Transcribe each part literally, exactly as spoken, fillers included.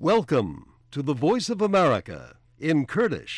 Welcome to the Voice of America in Kurdish.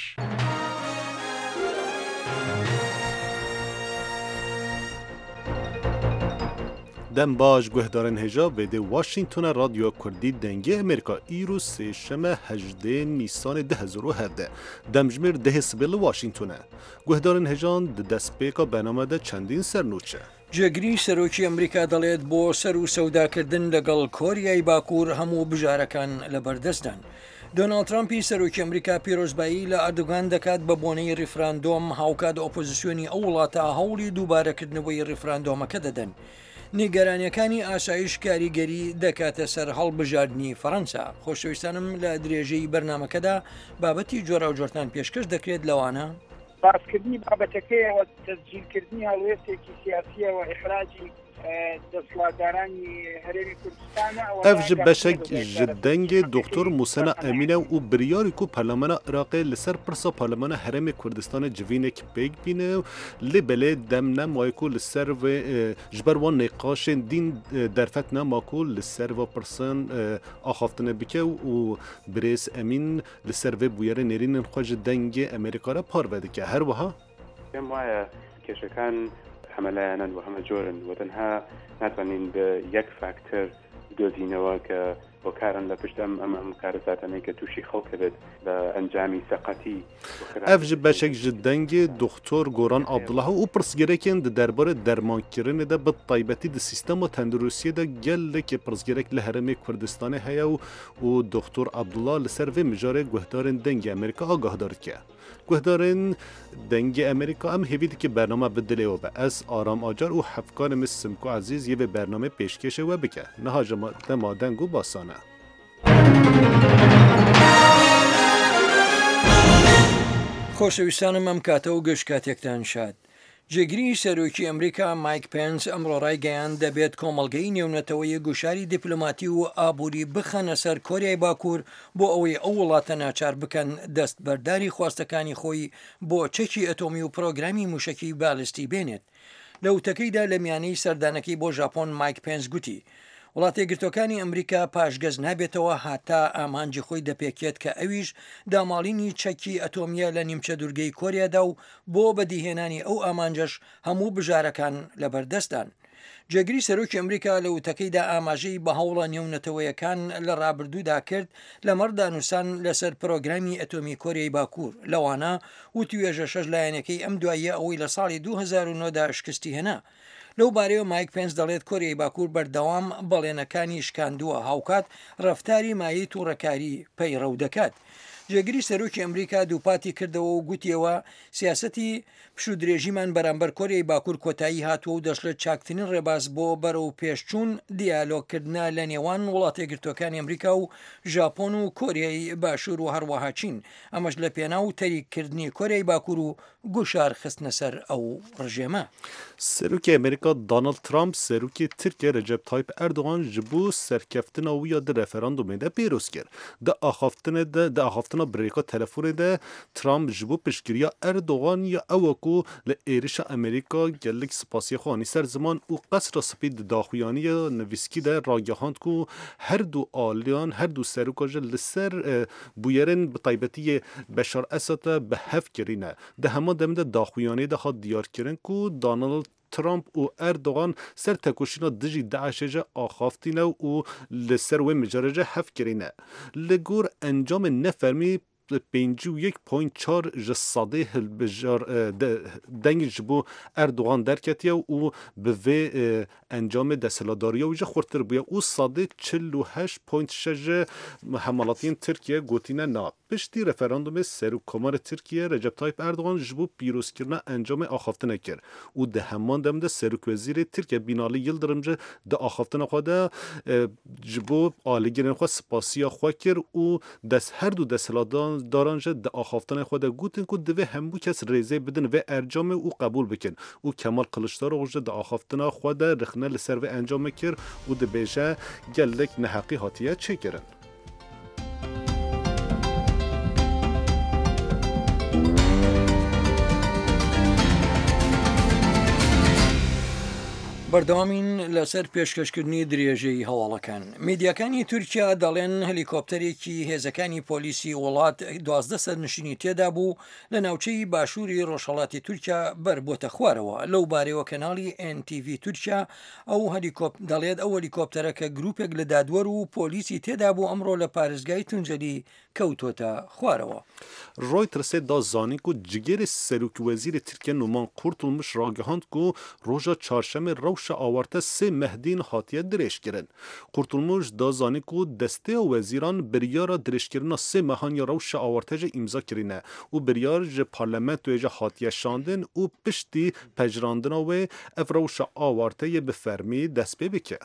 دم باش گهدارن هجا بده واشنگتن رادیو کردی دنگه امریکا ایرو سه شمه هجده نیسان ده هزار و هفده دمجمیر ده سبیل واشنگتن گهدارن هجان ده دست پیکا برنامه ده چندین سرنوچه جێگری سەرۆکی ئەمریکا دەڵێت بۆ سەر و سەوداکردن لەگەڵ کۆریای باکوور هەموو بژارەکان لەبەردەستدان. دۆناڵد ترامپی سەرۆکی ئەمریکا پیرۆزبایی لە ئەردوگان دەکات بە بۆنەی ڕیفراندۆم هاوکات ئۆپۆزیسیۆنی ئەو وڵاتە هەوڵی دووبارەکردنەوەی ڕیفراندۆمەکە دەدەن. نیگەرانیەکانی ئاسایش کاریگەری دەکاتە سەر هەڵبژاردننی فەڕەنسا. خۆشەویستانم لە درێژەی بەرنمەکەدا بابەتی جۆرا و جۆرتان پێشکەش دەکرێت لەوانە باسکردنی بابەتەکەیەوە تەسجیلکردنی هەڵوێستێکی سیاسیە و ئیخراجی دەسڵاتدارانی هەرێمی کوردستانە ev ji beşek ji dengê Doktor Musena Emîne û biryarî ku Parlemana Iraqê li ser pirsa Parlemana Herêmê Kurdistanê civînek pêk bîne lê belê dem nemaye ku li ser vê ji ber wan nêqaşên dîn derfet nema ku li ser ve pirsan axaftinê bike û Birêz Emîn li ser vê bûyerê nêrînên xwe ji dengê Amerîka re parve dike her wiha پێم وایە کێشەکان هەمەلایەنن و هەمە جۆرن و تەنها ناتوانین بە یەک فاکتەر دۆزینەوە کە بۆکارن لە پشت ئەم ئەم ئەم کارەساتانەی کە تووشی خەڵک بێت بە ئەنجامی سەقەتی ev ji beşek ji dengê Doktor Goran Abdullah û pirsgirêkên di derbarê dermankirinê de bi taybetî di sîstema tendurustiyê de gelekî pirsgirêk li Herêmê Kurdistanê heye û Doktor Abdullah li ser vê mijarê guhdarên dengê Amerîka agahdar dike. Guhdarên dengê Amerîka em hêvî dike bername bidilê we be ez Aram Acar û hevkarê me Simko Ezîz yê vê bername pêşkêşê we bike niha ji dema deng û basan e. خۆشەویستانم ئەم کاتە و گەشت کاتێکتان شاد. جێگری سەرۆکی ئەمریکا مایک پێنس ئەمڕۆ ڕایگەیان دەبێت کۆمەڵگەی نێونەتەوەی گوشاری دیپلۆماتی و ئابووری بخەنە سەر کۆریای باکوور بۆ ئەوەی ئەو وڵاتە ناچار بکەن دەست بەرداری خواستەکانی خۆی بۆ چەکی ئەتۆمی و پرۆگرامی موشکی بالیستی بێنێت. لە وتەکەیدا لە میانەی سەردانەکەی بۆ ژاپۆن مایک پێنس گوتی وڵاتە یەکگرتوەکانی ئەمریکا پاشگەز نابێتەوە هاتا ئامانجی خۆی دەپێکێت کە ئەویش داماڵینی چەکی ئەتۆمیە لە نیمچە دوورگەی کۆریادا و بۆ بەدیهێنانی ئەو ئامانجەش هەموو بژارەکان لەبەردەستدان. جێگری سەرۆکی ئەمریکا لە وتەکەیدا ئاماژەی بە هەوڵە نێونەتەوەیەکان لە ڕابردوودا کرد لە مەردانووسان لەسەر پرۆگرامی ئەتۆمی کۆریای باکوور لەوانە و توێژە شەش لایەنەکەی ئەم دواییە ئەوەی لە ساڵی دوو هەزار و نۆدا شکستی هێنا. لەو بارەیە مایک پێنس دەڵێت کۆریای باکوور بەردەوام بەڵێنەکانی شکاندووە هاوکات ڕەفتاری مایی تووڕەکاری پەیڕەو دەکات. جێگری سەرۆکی ئەمریکا دووپاتی کردەوە و گوتیەوە سیاسەتی پشودرێژیمان بەرامبەر کۆریای باکوور کۆتایی هاتووە و دەشڵێت چاکترین ڕێباز بۆ بەرەو پێشچوون دیالۆگکردنا لە نێوان وڵاتە یەکگرتوەکانی ئەمریکا و ژاپۆن و کۆریای باشوور و هەروەها چین ئەمەش لە پێناو تەریککردنی کۆریای باکوور و گوشار خستنە سەر ئەو ڕژێمە. سەرۆکی ئەمریکا دۆناڵد ترامپ سەرۆکی تورکیا رەجەب تایپ ئەردوغان ji bo serkeftina wî ya di referandumê de pêroz kir. Di axaftinê de di axaftina birêka telefonê de Trump ji bo piştgiriya Erdogan ya ew ku li êrişa Amerîka gelek spasiya xwe anî ser ziman û qesra spî di daxuyaniya nivîskî de ragihand ku her du aliyan her du serokê ji li ser bûyerên bi taybetiyê Beşar Esadê bi hev kirîne. Di hema dem de daxuyanî de hat diyarkirin ku Donald Trump û Erdogan ser tekoşîna dijî Daişê axaftîne û li ser wê mijarê re hev kirîne. Li gor encamê nefermî pêncî û yek point çar ji sedê hilbijar dengê ji bo Erdogan derketiye û bi vê encamê desthilatdariya wî jî xurttir bûye û sedê çil û heşt point şeş ji hemalatiyên Tirkiye gotîne na. Piştî referandumê Serokkomarê Tirkiye Recep Tayyip Erdogan ji bo pîrozkirina encamê axaftinê kir û di heman dem de Serokwezîrê Tirkiye Binalî Yıldırım ji di axaftina xwe de ji bo alîgirên xwe spasiya xwe kir û dest her du desthilatdaran ji di axaftinê xwe de gotin ku divê hemû kes rêzê bidin vê encamê û qebûl bikin û Kemal Kılıçdaroğlu ji di axaftina xwe de rixne li ser vê encamê kir û dibêje gelek neheqî hatiye çêkirin. بەردەوامین لەسەر پێشکەشکردنی درێژەی هەواڵەکان. میدیاکانی تورکیا دەڵێن هەلیکۆپتەرێکی هێزەکانی پۆلیسی وڵات دوازدە سەرنشینی تێدا بوو لە ناوچەی باشووری ڕۆژهەڵاتی تورکیا بەر بۆتە خوارەوە. لەو بارەوە کەناڵی ئێن تی ڤی تورکیا ئەو دەڵێت ئەو هەلیکۆپتەرە کە گروپێک لە دادوەر و پۆلیسی تێدا بوو ئەمڕۆ لە پارێزگای تونجەلی کەوتۆتە خوارەوە. رویترسê da zanî ku cigêrê Serokvezîrê Tirkiye Numan Kurtulmuş ragihand ku roja çarşemê rewşa awarte sê mehdîn hatiye dirêjkirin. Kurtulmuş da zanî ku desteya wezîran biryara dirêjkirina sê mehan ya rewşa awarte jî îmza kirîne û biryar ji parlamentoyê jî hatiye şandin û piştî pejrandina wê ev rewşa awarteyê bi fermî dest pê bike.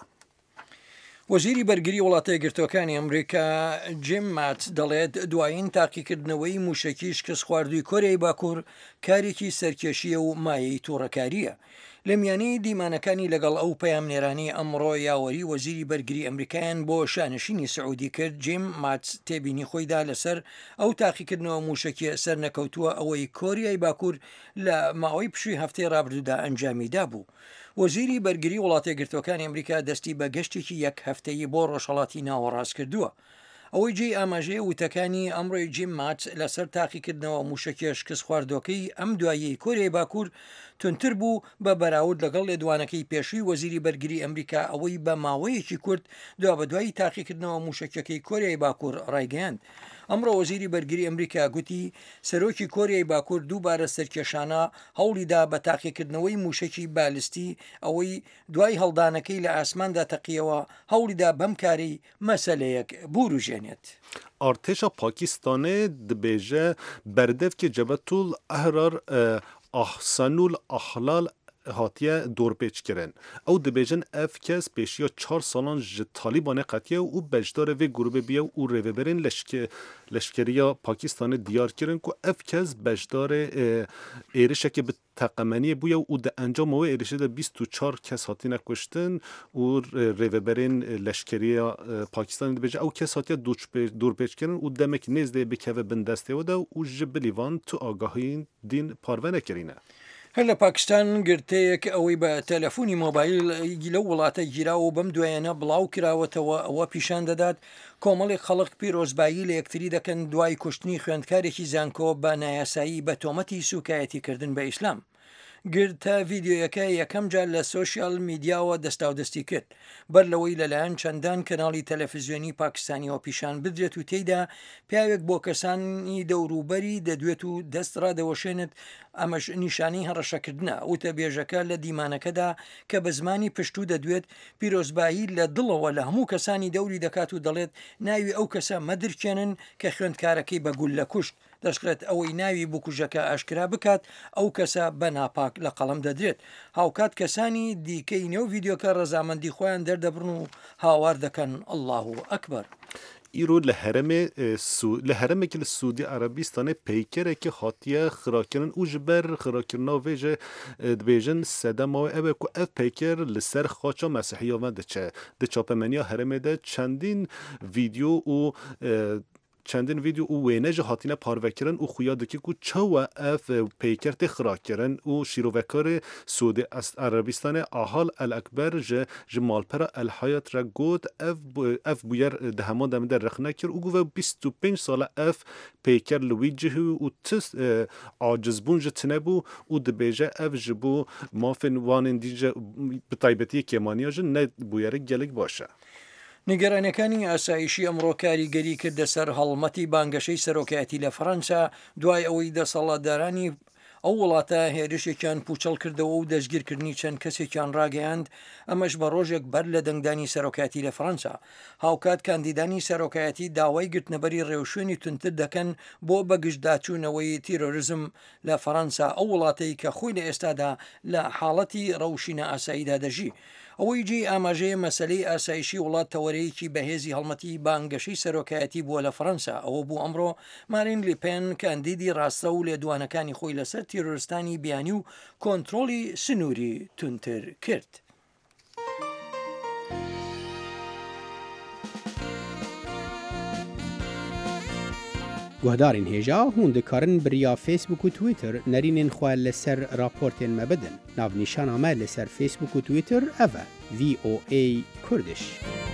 وەزیری بەرگری وڵاتە یەکگرتووەکانی ئەمریکا جیم مات دەڵێت دوایین تاقیکردنەوەی موشەکی شکست خواردووی کۆریای باکوور کارێکی سەرکێشیە و مایەی تووڕەکاریە. لە میانەی دیمانەکانی لەگەڵ ئەو پەیامنێرانی ئەمڕۆ یاوەری وەزیری بەرگری ئەمریکایان بۆ شانشینی سعودی کرد. جیم مات تێبینی خۆیدا لەسەر ئەو تاقیکردنەوە موشکی سەر نەکەوتووە ئەوەی کۆریای باکوور لە ماوەی پشووی هەفتەی ڕابردوودا ئەنجامیدا بوو. وەزیری بەرگری وڵاتە یەکگرتووەکانی ئەمریکا دەستی بە گەشتێکی یەک هەفتەیی بۆ ڕۆژهەڵاتی ناوەڕاست کردووە. ئەوەی جێی ئاماژەیە وتەکانی ئەمڕۆی جیم مات لەسەر تاقیکردنەوە موشکی شکست خواردوەکەی ئەم دوایی کۆریای باکوور تونتر بوو بە بەراورد لەگەڵ لێدوانەکەی پێشووی وەزیری بەرگری ئەمریکا ئەوەی بە ماوەیەکی کورت دوا بە دوایی تاقیکردنەوە موشکەکەی کۆریای باکوور ڕایگەیاند. ئەمڕۆ وەزیری بەرگری ئەمریکا گوتی سەرۆکی کۆریای باکوور دووبارە سەرکێشانە هەوڵیدا بە تاقیکردنەوەی موشکی بالستی ئەوەی دوای هەڵدانەکەی لە ئاسماندا تەقیەوە هەوڵیدا بەم کاری مەسەلەیەک بوروژێنێت. Artêşa Pakistanê dibêje berdevkê Cebetül Ehrar Ahsanul Ahlal hatiye dorpêçkirin. Ew dibêjin ev kes pêşiya çar salan ji Talibanê qetiye û bejdara vê grûpê bûye û rêveberên leşkeriya Pakistanê diyar kirin ku ev kes bejdarê êrişekê bi teqemeniyê bûye û di encama wê êrişê de bîst û çar kes hatine kuştin û rêveberên leşkeriya Pakistanê dibêje ew kes hatiye dorpêçkirin û demek nêzdê bikeve bin destê we de û ji bilîvan tu agahiyên dîn parve nekirîne. هەر لە پاکستان گرتەیەک ئەوەی بە تەلەفۆنی مۆبایل لە وڵاتە گیرا و بەم دوایانە بڵاو کراوەتەوە ئەوە پیشان دەدات کۆمەڵی خەڵق پیرۆزبایی لە یەکتری دەکەن دوای کوشتنی خوێندکارێکی زانکۆ بە نایاسایی بە تۆمەتی سوکایەتیکردن بە ئیسلام. گرتە ڤیددیۆیەکە یەکەم جار لە سۆشیال میدیاوە دەستاودەستی کرد بەر لەوەی لەلایەن چەندان کەناڵی تەلەڤیزیۆنی پاکستانیەوە پیشان بدرێت و تێیدا پیاوێک بۆ کەسانی دەوروبەری دەدوێت و دەست ڕادەوەشێنێت ئەمەش نیشانی هەڕەشەکردنە وتە بێژەکە لە دیمانەکەدا کە بە زمانی پشتوو دەدوێت پیرۆزبایی لە دڵەوە لە هەموو کەسانی دەوری دەکات و دەڵێت ناوی ئەو کەسە مەدرکێنن کە خوێندکارەکەی بە گول لە کوشت دەشکرێت ئەوەی ناوی بکوژەکە ئاشکرا بکات ئەو کەسە بە ناپاک لە قەڵم دەدرێت. هاوکات کەسانی دیکەی نێو ڤیددیۆکە ڕەزامەندی خۆیان دەردەبرن و هاوار دەکەن ئەڵڵاه ئەکبەر. îro li heremê li heremekî li Sûdî Erebistanê peykerekî hatiye xirakirin û ji ber xirakirina vê jê dibêjin sedema wê ew e ku ev peyker li ser xaça Mesîhiya ve diçe. Di çapemeniya heremê de çendîn vîdeo û çendin vîdeo û wêne ji hatine parvekirin û xuya dike ku çawa ev peyker tê xirakirin û şîrovekarê Sûdî Erebistanê Ahal El Ekber ji ji malpera El Hayat re got ev ev bûyer di heman demê de rexne kir û guve bîst û pênc sala ev peyker li wî cihî û tis acizbûn ji tune bû û dibêje ev ji bo mafên wanên dî ji bi taybetiyê kêmaniya jî ne bûyerek gelek baş e. نیگەرانەکانی ئاسایشی ئەمڕۆ کاریگەری کردە سەر هەڵمەتی بانگەشەی سەرۆکایەتی لە فەڕەنسا دوای ئەوەی دەسەڵاتدارانی ئەو وڵاتە هێرشێکیان پوچەڵ کردەوە و دەستگیرکردنی چەند کەسێکیان ڕاگەیاند ئەمەش بە ڕۆژێک بەر لە دەنگدانی سەرۆکایەتی لە فەڕەنسا. هاوکات کاندیدانی سەرۆکایەتی داوای گرتنەبەری ڕێوشوێنی تونتر دەکەن بۆ بەگشتداچوونەوەی تیرۆریزم لە فەڕەنسا ئەو وڵاتەی کە خۆی لە ئێستادا لە حاڵەتی ڕەوشینە ئاساییدا دەژی. ئەوەی جێی ئاماژەیە مەسلەی ئاسایشی وڵات تەوەرەیەکی بەهێزی هەڵمەتی بانگەشەی سەرۆکایەتی بووە لە فەڕەنسا. ئەوە بوو ئەمڕۆ مارین لیپێن کاندیدی ڕاستە و لێدوانەکانی خۆی لەسەر تیرۆریستانی بیانی و کۆنتترۆلی سنووری تونتر کرد. گهدارین هێژا هون دikarin biriya Facebook û Twitter nerînên xwe li ser raportên me bidin. Navnîşana me li ser Facebook û Twitter ev e V O A Kurdish.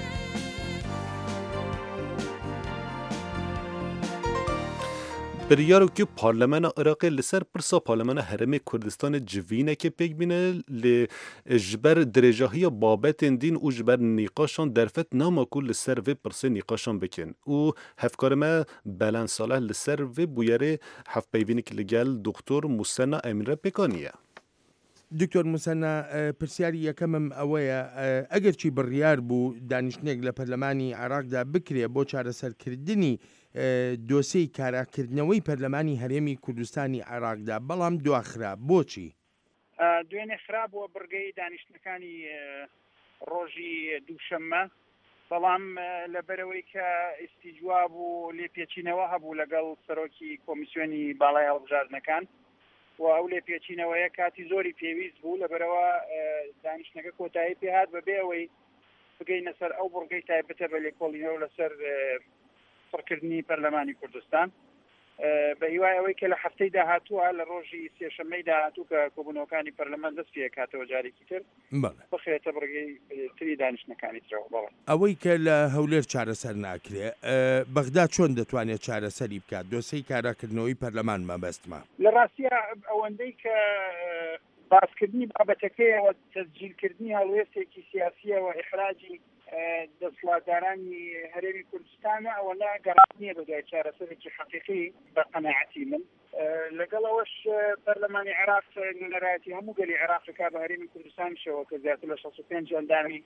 بریارو که پارلمان عراق لسر پرسا پارلمان حرم کردستان جوینه که پیک بینه ل جبر درجاهی بابت دین و جبر نیقاشان درفت ناماکو لسر و پرسه نیقاشان بکن و هفکار ما بلند صالح لسر و بویره هفت پیوینی که لگل دکتر مسنا امیره پکانیه. دکتۆر موسەنا پرسیاری یەکەمم ئەوەیە ئەگەرچی بڕیار بوو دانیشتنێک لە پەرلەمانی عێراقدا بکرێ بۆ چارەسەرکردنی دۆسەی کاراکردنەوەی پەرلەمانی هەرێمی کوردستانی عێراقدا بەڵام دواخرا بۆچی؟ دوێنێ خراپەوە بڕگەی دانیشتەکانی ڕۆژی دووشەممە بەڵام لەبەرەوەی کە ئیسیجوا بوو لێپێچینەوە هەبوو لەگەڵ سەرۆکی کۆمیسیۆنی باڵای هەڵبژاردنەکان و ئەو لێ پێچینەوەیە کاتی زۆری پێویست بوو لەبەرەوە دانیشتنەکە کۆتایی پێهات بەبێ ئەوەی بگەینە سەر ئەو بڕگەی تایبەتە بە لێکۆڵینەوە لەسەر سەرکردنی پەرلەمانی کوردستان بە هیوای ئەوەی کە لە هەفتەی داهاتووە لە ڕۆژی سێشەممەی داهاتوو کە کۆبوونەوەکانی پەرلەمان دەست پێ کاتەوە جارێکی تر بخرێتە بڕگەی تری دانیشتەکانی ترەوە بەڵێ ئەوەی کە لە هەولێر چارەسەر ناکرێ بەغدا چۆن دەتوانێت چارەسەری بکات دۆسەی کاراکردنەوەی پەرلەمان مەبەستمە لە ڕاستیە ئەوەندەی کە باسکردنی بابەتەکەیەوە تەسجیلکردنی هەڵوێستێکی سیاسیەوە ئیحراجی دەسڵاتدارانی هەرێمی کوردستانە ئەوەلا گەڕاست نییە بەدوای چارەسەرێکی حەقیقی بە قەناعەتی من لەگەڵەوەش پەرلەمانی عێراق نوێنەرایەتی هەموو گەلی عێراقەکە بە هەرێمی کوردستانیشەوە کە زیاتر لە شەست و پێنج ئەندامی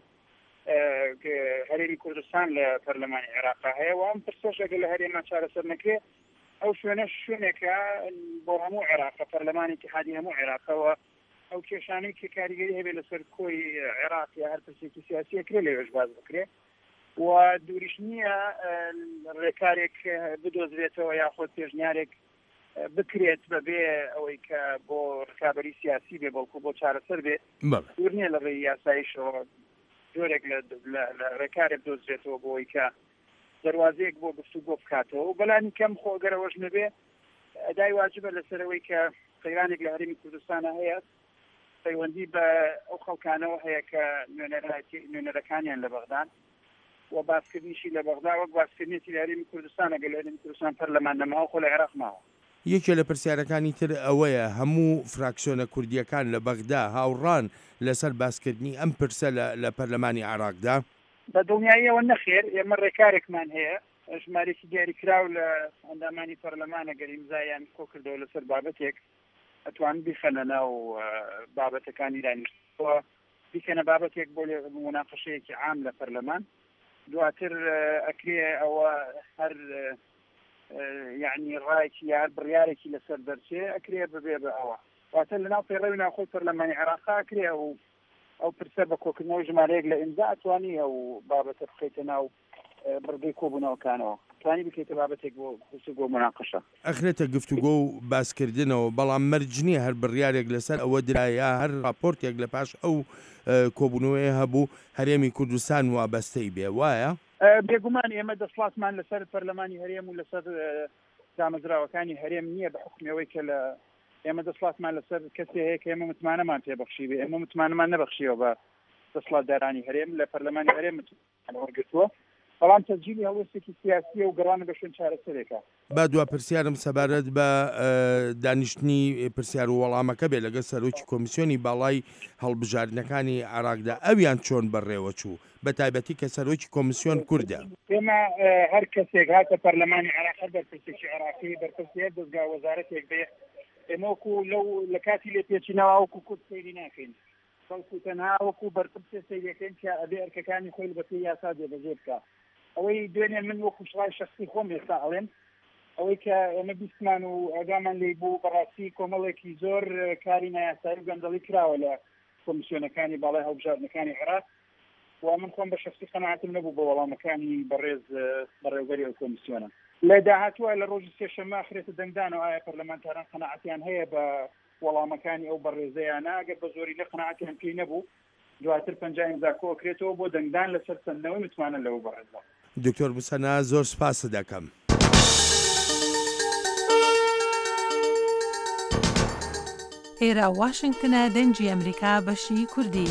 هەرێمی کوردستان لە پەرلەمانی عێراقا هەیە و ئەم پرسەشەکە لە هەرێما چارەسەر نەکرێ ئەو شوێنە شوێنێکە بۆ هەموو عێراقە پەرلەمانی اتحادی هەموو عێراقەوە ئەو کێشانەی کە کاریگەری هەبێت لەسەر کۆی عێراق یا هەر پرسێکی سیاسیەکرێ لێوێش باز بکرێ و دووریش نییە ڕێکارێک بدۆزرێتەوە یاخۆ پێشنیارێک بکرێت بەبێ ئەوەی کە بۆ ڕکابەری سیاسی بێ بەڵکو بۆ چارەسەر بێت دوور نییە لە ڕێی یاساییشەوە جۆرێک لە ڕێکارێک دۆزرێتەوە بۆی کە دەواازەیەک بۆ گفتوگۆ بکاتەوە و بەلانی کەم خۆگەرەوەش نەبێ ئەدای واجبە لەسەرەوەی کە قەیرانێک لە هەرێمی کوردستانە هەیە پەیوەندی بە ئەو خەڵکانەوە هەیە کە نوێنەرەکانیان لە بەغدان و باسکردنیشی لە بەغدا وەک باسکردنێتی لە هەرێمی کوردستانە گەل هەرێمی کوردستان پەرلەمان نەماوە خۆ لە عێراق ماوە یەکێ لە پرسیارەکانی تر ئەوەیە هەموو فراکسیۆنە کوردیەکان لە بەغدا هاوڕان لەسەر باسکردنی ئەم پرسە لە پەرلەمانی عێراقدا بە دڵنیاییەوە نەخێر ئێمە ڕێکارێکمان هەیە ژمارێکی دیاریکراو لە ئەندامانی پەرلەمانە گەر ئیمزایان کۆ کردەوە لەسەر بابەتێک ئەتوان بیخەنە ناو بابەتەکانی دانیشتووە بیکەنە بابەتێک بۆ مناقەشەیەکی عام لە پەرلەمان دواتر ئەکرێ ئەوە هەر یعنی ڕایەکی یار بڕیارێکی لەسەر دەرچێ ئەکرێ ببێ بە ئەوە واتە لەناو پێڕەوی ناخۆی پەرلەمانی عێراقا ئەکرێ ئەو ئەو پرسە بە کۆکردنەوە ژمارەیەک لە ئیمزا ئەتوانی ئەو بابەتە بخەیتە ناو بڕگەی کۆبوونەوەکانەوە توانی بکەیتە بابەتێک بۆ گفتوگۆ مناقەشە ئەخرێتە گفتوگۆ و باسکردنەوە بەڵام مەرج نییە هەر بڕیارێک لەسەر ئەوە درایە هەر راپۆرتێک لە پاش ئەو کۆبوونەوەی هەبوو هەرێمی کوردستان وابەستەی بێ وایە بێگومان ئێمە دەسڵاتمان لەسەر پەرلەمانی هەرێم و لەسەر دامەزراوەکانی هەرێم نییە بە حکمەوەی کە لە ئێمە دەسڵاتمان لەسەر کەسێ هەیە کە ئێمە متمانەمان پێبەخشی بێ ئێمە متمانەمان نەبەخشیەوە بە دەسڵاتدارانی هەرێم لە پەرلەمانی هەرێم وەرگرتووە بەڵام تەسجیلی هەڵوێستێکی سیاسیە و گەڕانە بە شوێن چارەسەرێکە با دوا پرسیارم سەبارەت بە دانیشتنی پرسیار و وەڵامەکە بێ لەگەڵ سەرۆکی کۆمیسیۆنی باڵای هەڵبژاردنەکانی عێراقدا ئەویان چۆن بەڕێوە چوو بە تایبەتی کە سەرۆکی کۆمیسیۆن کوردە ئێمە هەر کەسێک هاتە پەرلەمانی عێراق هەر بەرپرسێکی عێراقی بەرپرسیار دەستگا وەزارەتێک بێ ئێمە وەکو لەو لە کاتی لێپێچینەوە وەکو کورد سەیری ناکەین بەڵکو تەنها وەکو بەرپرسێ سەیریەکەین کە ئەبێ ئەرکەکانی خۆی بەپێی یاسا جێبەجێ بکە ئەوەی دوێنێ من وەکو شڵای شخصی خۆم ێستا ئەڵێن ئەوەی کە ئێمە بیستمان و ئەگامان لێ بوو بەڕاستی کۆمەڵێکی زۆر کاری نایاسایی و گەندەڵی کراوە لە کۆمیسیۆنەکانی باڵای هەڵبژاردنەکانی عێراق و من خۆم بە شخصی قەناعەتم نەبوو بە وەڵامەکانی بەڕێز بەڕێوەبەری ئەو کۆمیسیۆنە لە داهاتووە لە ڕۆژی سێشەممە ئاخرێتە دەنگدانەوە ئایا پەرلەمانتاران قەناعەتیان هەیە بە وەڵامەکانی ئەو بەڕێزەیانە ئەگەر بە زۆری لە قەناعەتیان پێی نەبوو دواتر پەنجا ئیمزا کۆکرێتەوە بۆ دەنگدان لەسەر چەندنەوەی متمانە لەو بەڕێزە دکتۆر موسەنا زۆر سپاس دەکەم. ئێرە واشنگتنە دەنجی ئەمریکا بەشی کوردی.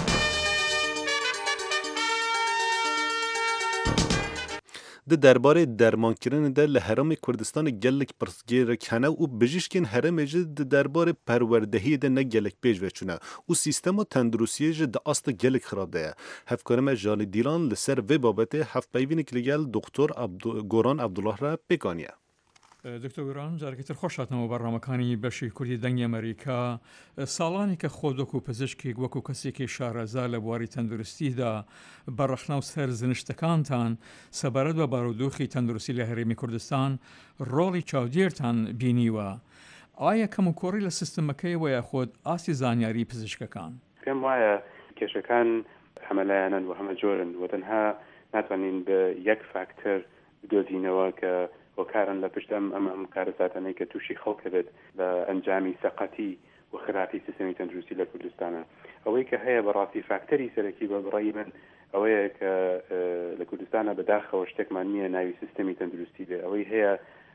د درباره درمانکردن ده لحرم کردستان گلک پرسگیر کنه و بجیشکن حرم جد د درباره پروردهی ده نه گلک پیش وچونه و سیستم تندرستی جد اصل گلک خراب ده. هفکارم جانی دیلان لسر و بابته هفت پیوینی کلیگل دکتر عبد گوران عبدالله را بگانیه. دکتۆر گوران جارێکتر خۆش هاتنەوە بەڕامەکانی بەشی کوردی دەنگی ئەمریکا. ساڵانی کە خۆ وەکو پزیشکێک وەکو کەسێکی شارەزا لە بواری تەندروستیدا بەڕەخنا و سەر زنیشتەکانتان سەبارەت بە بارودۆخی تەندروستی لە هەرێمی کوردستان ڕۆڵی چاودێرتان بینیوە. ئایا کەم و کۆڕی لە سیستەمەکەیەوە یاخۆت ئاسی زانیاری پزیشکەکان؟ پێم وایە کێشەکان هەمەلایەنن و هەمە جۆرن و تەنها ناتوانین بە یەک فاکتەر بدۆزینەوە کە وەکارن لە پشت ئەم ئەم ئەم کارەساتانەی کە تووشی خەڵک بێت لە ئەنجامی سەقەتی و خراپی سیستەمی تەندروستی لە کوردستانە. ئەوەی کە هەیە بەڕاستی فاکتەری سەرەکی بە بڕای من ئەوەیە کە لە کوردستانە بەداخەوە شتێکمان نییە ناوی سیستەمی تەندروستی بێ. ئەوەی هەیە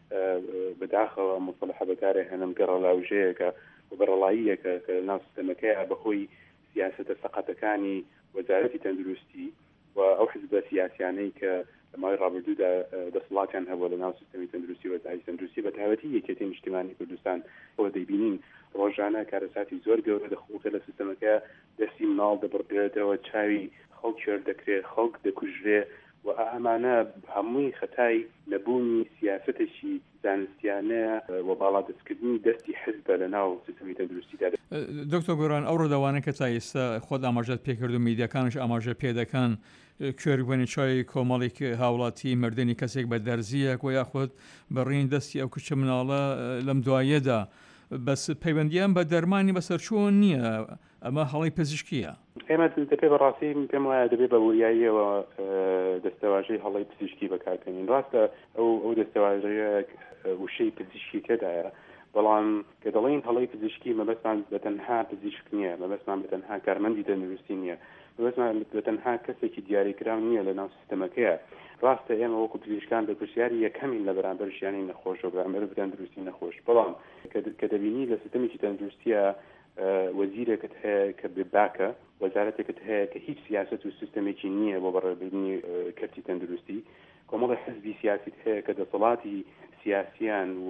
بەداخەوە مصطلح بەکارێ هەنم گەڕەلاوژەیەکە و بەڕەڵاییەکە کە ناو سیستەمەکەیە بەخۆی سیاسەتە سەقەتەکانی وەزارەتی تەندروستی و ئەو حزبە سیاسیانەی کە مای ڕابردوودا دەسڵاتیان هەبووە لە ناو سیستەمی تەندروستی و وەزارەتی تەندروستی بە تایبەتی یەکێتی نیشتیمانی کوردستان ئەوە دەیبینین ڕۆژانە کارەساتی زۆر گەورە دەخوڵکە لە سیستەمەکە دەستی مناڵ دەبڕدرێتەوە، چاوی خەڵک کوێر دەکرێت، خەڵک دەکوژرێ و ئەمانە هەمووی خەتای نەبوونی سیاسەتێکی زانستیانەیە و باڵادەستکردنی دەستی حزبە لە ناو سیستەمی تەندروستیدا. دکتۆر گۆران ئەو ڕۆداوانە کە تا ئێستا خۆت ئاماژەت پێکرد و میدیاکانش ئاماژە پێ دەکەن کوێربوونی چای کۆمەڵێک هاوڵاتی مردنی کەسێک بە دەرزیەک و یاخۆت بەڕین دەستی ئەو کچە مناڵە لەم دوایەدا بەس پەیوەندیان بە دەرمانی بەسەرچوون نییە، ئەمە هەڵی پزیشکیە. ئێمە دەبێت بەڕاستی پێم وایە دەبێت بە وریاییەوە دەستەواژەی هەڵی پزیشکی بەکاربێنین. ڕاستە ئەو ئەو دەستەواژەیە وشەی پزیشکی تێدایە، بەڵام کە دەڵێن هەڵی پزیشکی مەبەستمان بەتەنها پزیشک نییە، مەبەستمان بەتەنها کارمەندی تەندروستی نییە، مەبەستمان بەتەنها کەسێکی دیاریکراو نییە لە ناو سیستەمەکەیە. ڕاستە ئێمە وەکو پزیشکان بە پرسیاری یەکەمین لە بەرامبەر ژیانی نەخۆش و بەرامبەر تەندروستی نەخۆش، بەڵام کە دەبینی لە سیستەمێکی تەندروستیە وەزیرێکت هەیە کە بێباکە، وەزارەتێکت هەیە کە هیچ سیاست و سیستەمێکی نییە بۆ بەڕێوەبردننی کەرتی تەندروستی، کۆمەڵی حزبی سیاسیت هەیە کە دەسەڵاتی سیاسیان و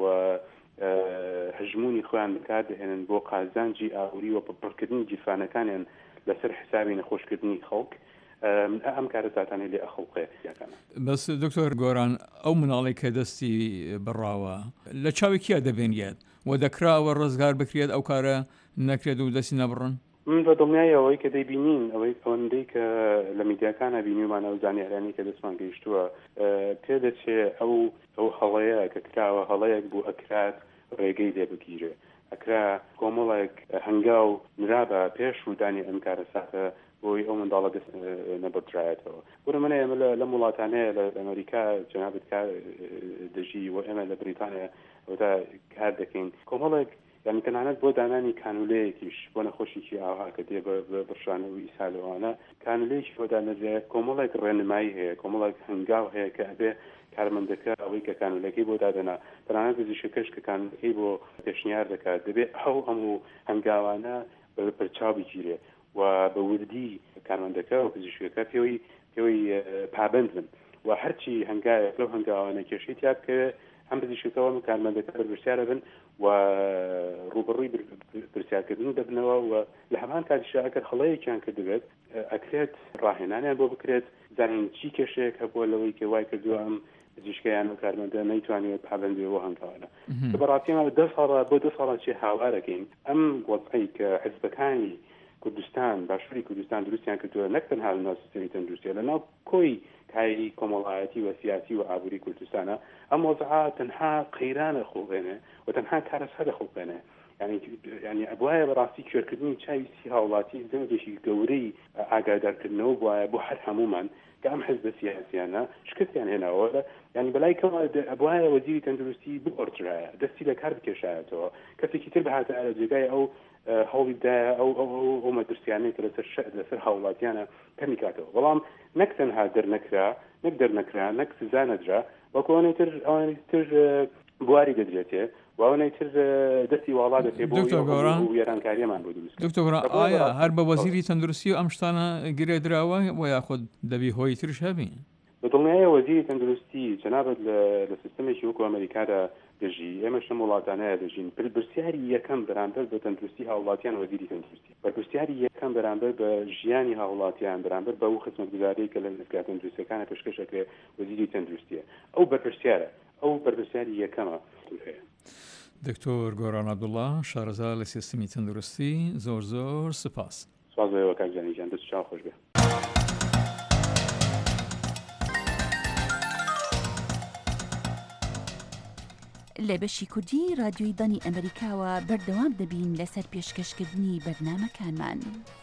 هەژمونی خۆیان بەکار دەهێنن بۆ قازانجی ئاوری و پڕکردنی جیرفانەکانیان لەسەر حسابی نەخۆشکردنی خەڵک. ئەم کارەساتانەی لێ ئەخەڵقێ یاکەمە. بەس دکتۆر گۆران ئەو مناڵی کە دەستی بڕاوە لە چاوی کیا دەبێنێت و دەکراوە ڕزگار بکرێت ئەو کارە نەکرێت و دەستی نەبڕن؟ من بە دڵنیایەوەی کە دەیبینین ئەوەی ئەوەندەی کە لە میدیاکانە بینیمانە و زانیارانی کە دەستمان گەیشتووە پێ دەچێت ئەو ئەو هەڵەیە کە کراوە هەڵەیەک بوو ئەکرات ڕێگەی لێ بگیرێ، ئەکرا کۆمەڵێک هەنگاو نرابە پێش ڕوودانی ئەم کارەساتە بۆی ئەو منداڵە دەست نەبڕایەتەوە. وەرە منە ئێمە لە وڵاتانەیە لە ئەمریکا جەنابەت کار دەژی و ئێمە لە بریتانیا ئەودا کار دەکەین، کۆمەڵێک یعنی تەنانەت بۆ دانانی کانولەیەکیش بۆ نەخۆشیی ئاوا کە دێ بە بڕشانە و ئیسالەوانە کانولەیەکی بۆ دانەدرێت، کۆمەڵێک ڕێنمایی هەیە، کۆمەڵێک هەنگاو هەیە کە ئەبێ کارمەندەکە ئەوەی کە کانولەکەی بۆ دادەنا، تەنانەت پزیشکەکەش کە کانولەکەی بۆ پێشنیار دەکات دەبێت ئەو هەموو هەنگاوانە بەرچاو بگیرێ و بە وردی کارمەندەکە و پزیشکەکە پێوەی پێوەی پابند بن و هەرچی هەنگایەک لەو هەنگاوانە کێشەی تیا بکەوێت هەم پزیشکەکەەوە و کارمەندەکە بەرپرسیارە بن و ڕوبڕووی پرسیارکردن دەبنەوە و لە هەمان کاتیشدا ئەگەر هەڵەیەکیان کردبێت ئەکرێت ڕاهێنانیان بۆ بکرێت زانین چی کێشەیەک هەبووە لەوەی کە وای کردووە ئەم پزیشکیان و کارمەندە نەیتوانێت پابندی بۆ هەنگاوانە. کە بەڕاستیمە دە ساڵە بۆ دە ساڵە چێ هاوارەکەین ئەم وەزعی کە حزبەکانی کوردستان باشووری کوردستان دروستیان کردووە نەک تەنها لە ناو سیستەمی تەندروستیە لە ناو کۆی کاری کۆمەڵایەتی و سیاسی و ئابووری کوردستانە ئەم وەزعە تەنها قەیرانە خۆڵێنێ و تەنها کارەسەرە خۆڵێنێ، یعنی یعنی ئەبوایە بەڕاستی کوێرکردنی چاوی سی هاوڵاتی زەنگێکی گەورەی ئاگادارکردنەوە بوایە بۆ هەر هەمومان کە ئەم حزبە سیاسیانە شکستیان هێناوە، یعنی بەلای کەمە ئەبوایە وەزیری تەندروستی بپۆرترایە دەستی لە کار بکێشایەتەوە، کەسێکی تر بەهاتە لە جێگای ئەو هەوڵیدایە ئەو ئەو مەترسیانەی کە لەسەر لەسەر هاوڵاتیانە کەمی کاتەوە، بەڵام نەک تەنها دەرنەکرا نەک دەرنەکرا نەک سزا نەدرا وەکوانەی تر ئەوانەی تر بواری دەدرێتێ واوەنەیتر دەستی وڵا دەتێ بۆ وێرانکاریەمان بۆ دروست. دکتۆر گۆڕان ئایا هەر بە وەزیری تەندروستی و ئەم شتانە گرێ دراوە و یاخود دەبی هۆی ترش هەبین؟ بەدڵنیایە وەزیری تەندروستی جەنابەت لە سیستەمێکی وەکو ئەمریکادا دەژی ئێمە شەم وڵاتانەیە دەژین پرسیاری یەکەم بەرامبەر بە تەندروستی هاوڵاتیان وەزیری تەندروستی بەرپرسیاری یەکەم بەرامبەر بە ژیانی هاوڵاتیان بەرامبەر بە ئەو خزمەتگوزارەی کە لە دەستگا تەندروستیەکانە پێشکەشەکرێ وەزیری تەندروستیە ئەو بەرپرسیارە ئەو بەرپرسیاری یەکەمە هەیە. دکتۆر گۆڕان عەبدوڵڵا شارەزا لە سیستەمی تەندروستی زۆر زۆر سپاس. سوازەوە کاکجانی جان دەست چاو خۆش بێ. لە بەشی کوردی رادیۆی دانی ئەمریکاوە بەردەوام دەبین لەسەر پێشکەشکردنی بەرنامەکانمان.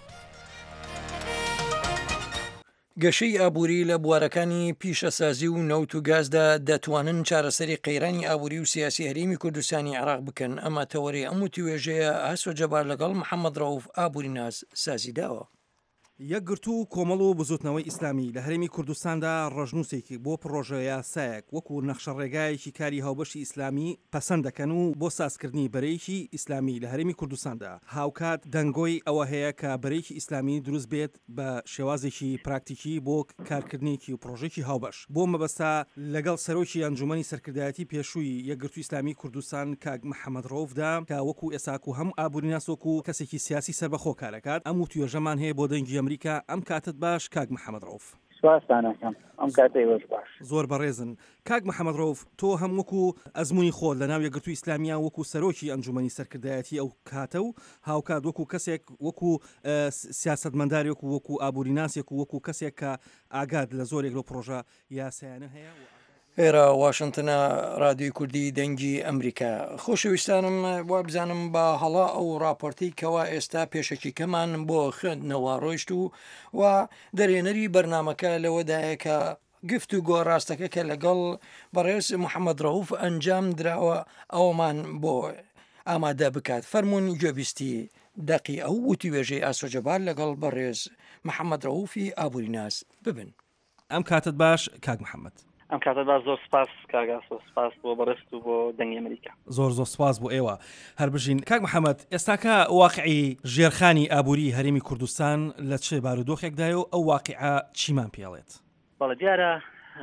گەشەی ئابووری لە بوارەکانی پیشەسازی و نەوت و گازدا دەتوانن چارەسەری قەیرانی ئابووری و سیاسی هەرێمی کوردستانی عێراق بکەن. ئەمە تەوەری ئەم وتی وێژەیە ئاسۆ جەبار لەگەڵ محەممەد ڕەوف ئابووری ناز سازی داوە. یەکگرتو و کۆمەڵ و بزوتنەوەی ئیسلامی لە هەرێمی کوردستاندا ڕژنووسێکی بۆ پرۆژە یاسایەک وەکو نەخشە ڕێگایەکی کاری هاوبەشی ئیسلامی پەسەند دەکەن و بۆ سازکردنی بەرەیەکی ئیسلامی لە هەرێمی کوردستاندا هاوکات دەنگۆی ئەوە هەیە کە بەرەیەکی ئیسلامی دروست بێت بە شێوازێکی پراکتیکی بۆ کارکردنیکی و پرۆژێکی هاوبەش بۆ مەبەستا لەگەڵ سەرۆکی ئەنجومەنی سەرکردایەتی پێشووی یەکگرتووی ئیسلامی کوردستان کاک محەممەد ڕەوفدا کە وەکو ئێساک و هەم ئابووری ناسۆک و کەسێکی سیاسی سەربەخۆ کارەکات ئەم وتوێژەمان هەیە بۆ دەنگی ئەمریکا. ئەم کاتت باش کاک محەممەد ڕەوف. سواسانەکەم ئەم کاتەی وەش باش زۆر بەڕێزن. کاک محەممەد ڕەوف تۆ هەم وەکو ئەزمموی خۆت لە ناو یەکگرتووی ئیسلامیان وەکو سەرۆکی ئەنجومەنی سەرکردایەتی ئەو کاتە و هاوکات وەکو کەسێک وەکو سیاسەتمەندارێک و وەکو ئابووری ناسێک و وەکو کەسێک کە ئاگاد لە زۆرێک لەو پرۆژە یاسایانە هەیە. ئێرە واشنگتنە رادیۆی کوردی دەنگی ئەمریکا. خۆشەویستانم وا بزانم بە هەڵا ئەو راپۆرتی کەوا ئێستا پێشەکی کەمان بۆ خوێندنەوە ڕۆیشت و و دەرێنەری بەرنمەکە لەوەدایە کە گفت و گۆ ڕاستەکە کە لەگەڵ بەڕێز محەممەد ڕەوف ئەنجام دراوە ئەومان بۆ ئامادە بکات. فەرمونون گوێبیستی دەقی ئەو وتی وێژەی ئاسۆ جەبار لەگەڵ بەڕێز محەممەد ڕەوفی ئابووری ناز ببن. ئەم کاتت باش کاک محەممەد. ئەم کاتە باش زۆر سپاس کاگاسۆ سپاس بۆ بەڕست و بۆ دەنگی ئەمریکا. زۆر زۆر سپاس بۆ ئێوە هەر بژین. کاک محەممەد ئێستاکە واقعی ژێرخانی ئابووری هەرێمی کوردستان لە چێ بارودۆخێکدایە و ئەو واقعە چیمان پێڵێت؟ بەڵێ دیارە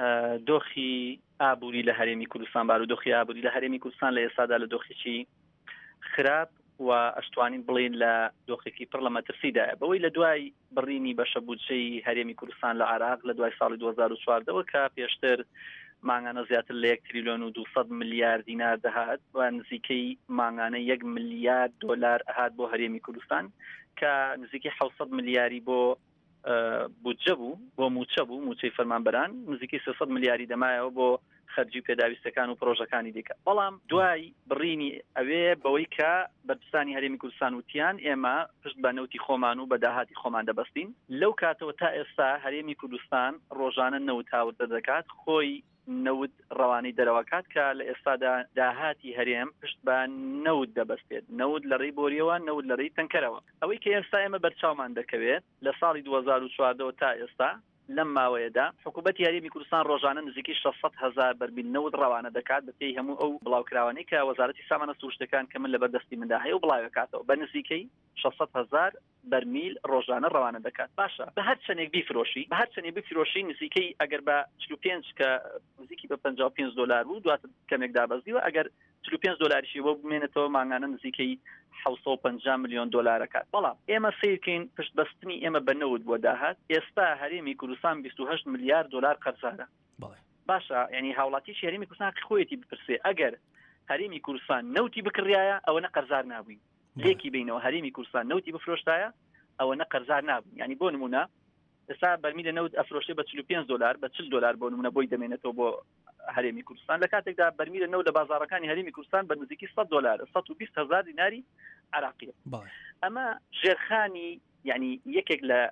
دۆخی ئابووری لە هەرێمی کوردستان بارودۆخی ئابووری لە هەرێمی کوردستان لە ئێستادا لە دۆخێکی خراپ و ئەشتوانین بڵێن لە دۆخێکی پڕ لە مەترسیدایە بەوەی لە دوای بڕینی بەشە بودجەی هەرێمی کوردستان لە عێراق لە دوای ساڵی دوو هەزار و چواردەوە کە پێشتر ماگانە زیاتر لە یەک تریلیۆن و دووسەد ملیار دینار دەهات و نزیکەی ماگانە یەک ملیار دۆلار ئەهات بۆ هەرێمی کوردستان کە نزیکەی حەوت ملیاری بۆ بودجە بوو بۆ موچە بوو موچەی فەرمانبەران نزیکەی سێسەد ملیاری دەمایەوە بۆ خەرجی پێداویستەکان و پرۆژەکانی دیکە. بەڵام دوای بڕینی ئەوێ بەوەی کە بەرپرسانی هەرێمی کوردستان وتیان ئێمە پشت بە نەوتی خۆمان و بە داهاتی خۆمان دەبەستین. لەو کاتەوە تا ئێستا هەرێمی کوردستان ڕۆژانە نەوت هاوردە دەکات خۆی نەوت ڕەوانەی دەرەوەکات کە لە ئێستادا داهاتی هەرێم پشت بە نەوت دەبەستێت نەوت لە ڕێی بۆریەوە نەوت لە ڕێی تەنکەرەوە. ئەوەی کە ئێستا ئێمە بەرچاومان دەکەوێت لە ساڵی دوو هەزار و چواردەوە تا ئێستا لەم ماوەیەدا حکوومەتی هەرێمی کوردستان ڕۆژانە نزیکی شەشسەد هەزار بەرمیل نەوت ڕەوانە دەکات بە پێی هەموو ئەو بڵاوکراوانەی کە وەزارەتی سامانە سروشتەکان کە من لەبەردەستی مندا هەیە و بڵاوەکاتەوە بە نزیکەی شەشسەد هەزار بەرمیل ڕۆژانە ڕەوانە دەکات. باشە بە هەر چەندێک بیفرۆشی بە هەر چەندێک بفرۆشی نزیکەی ئەگەر بە چل و پێنج کە نزیکی بە پەنجا و پێنج دۆلار بوو دواتر کەمێک دابەزیوە ئەگەر چل و پێنج دۆلاریشی بۆ بمێنێتەوە ماگانە نزیکەی حەوت و پەنجا ملیۆن دۆلارەکات. بەڵام ئێمە سیرکەین پشت بەستنی ئێمە بە نەوت بۆ داهات ئێستا هەرێمی کوردستان بیست و هەشت ملیار دۆلار قەرزارە. باشە یعنی هاوڵاتیشی هەرێمی کوردستان خۆیەتی بپرسێ ئەگەر هەرێمی کوردستان نەوتی بکڕایە ئەوە نە قەرزار نابووین لێکی بینەوە هەرێمی کوردستان نەوتی بفرۆشتایە ئەوە نە قەرزار نابووین. یعنی بۆ نمونە ئێستا بەرمیلە نەوت ئەفرۆشێ بە چل و پێنج دۆلار بە چل دۆلار بۆ نمونە بۆی دەمێنێتەوە بۆ هەرێمی کوردستان لە کاتێکدا بەرمیلە نەوت لە بازاڕەکانی هەرێمی کوردستان بە نزیکی سەد دۆلار سەد و بیست هەزار دیناری عراقیە. ئەمە ژێرخانی یعنی یەکێک لە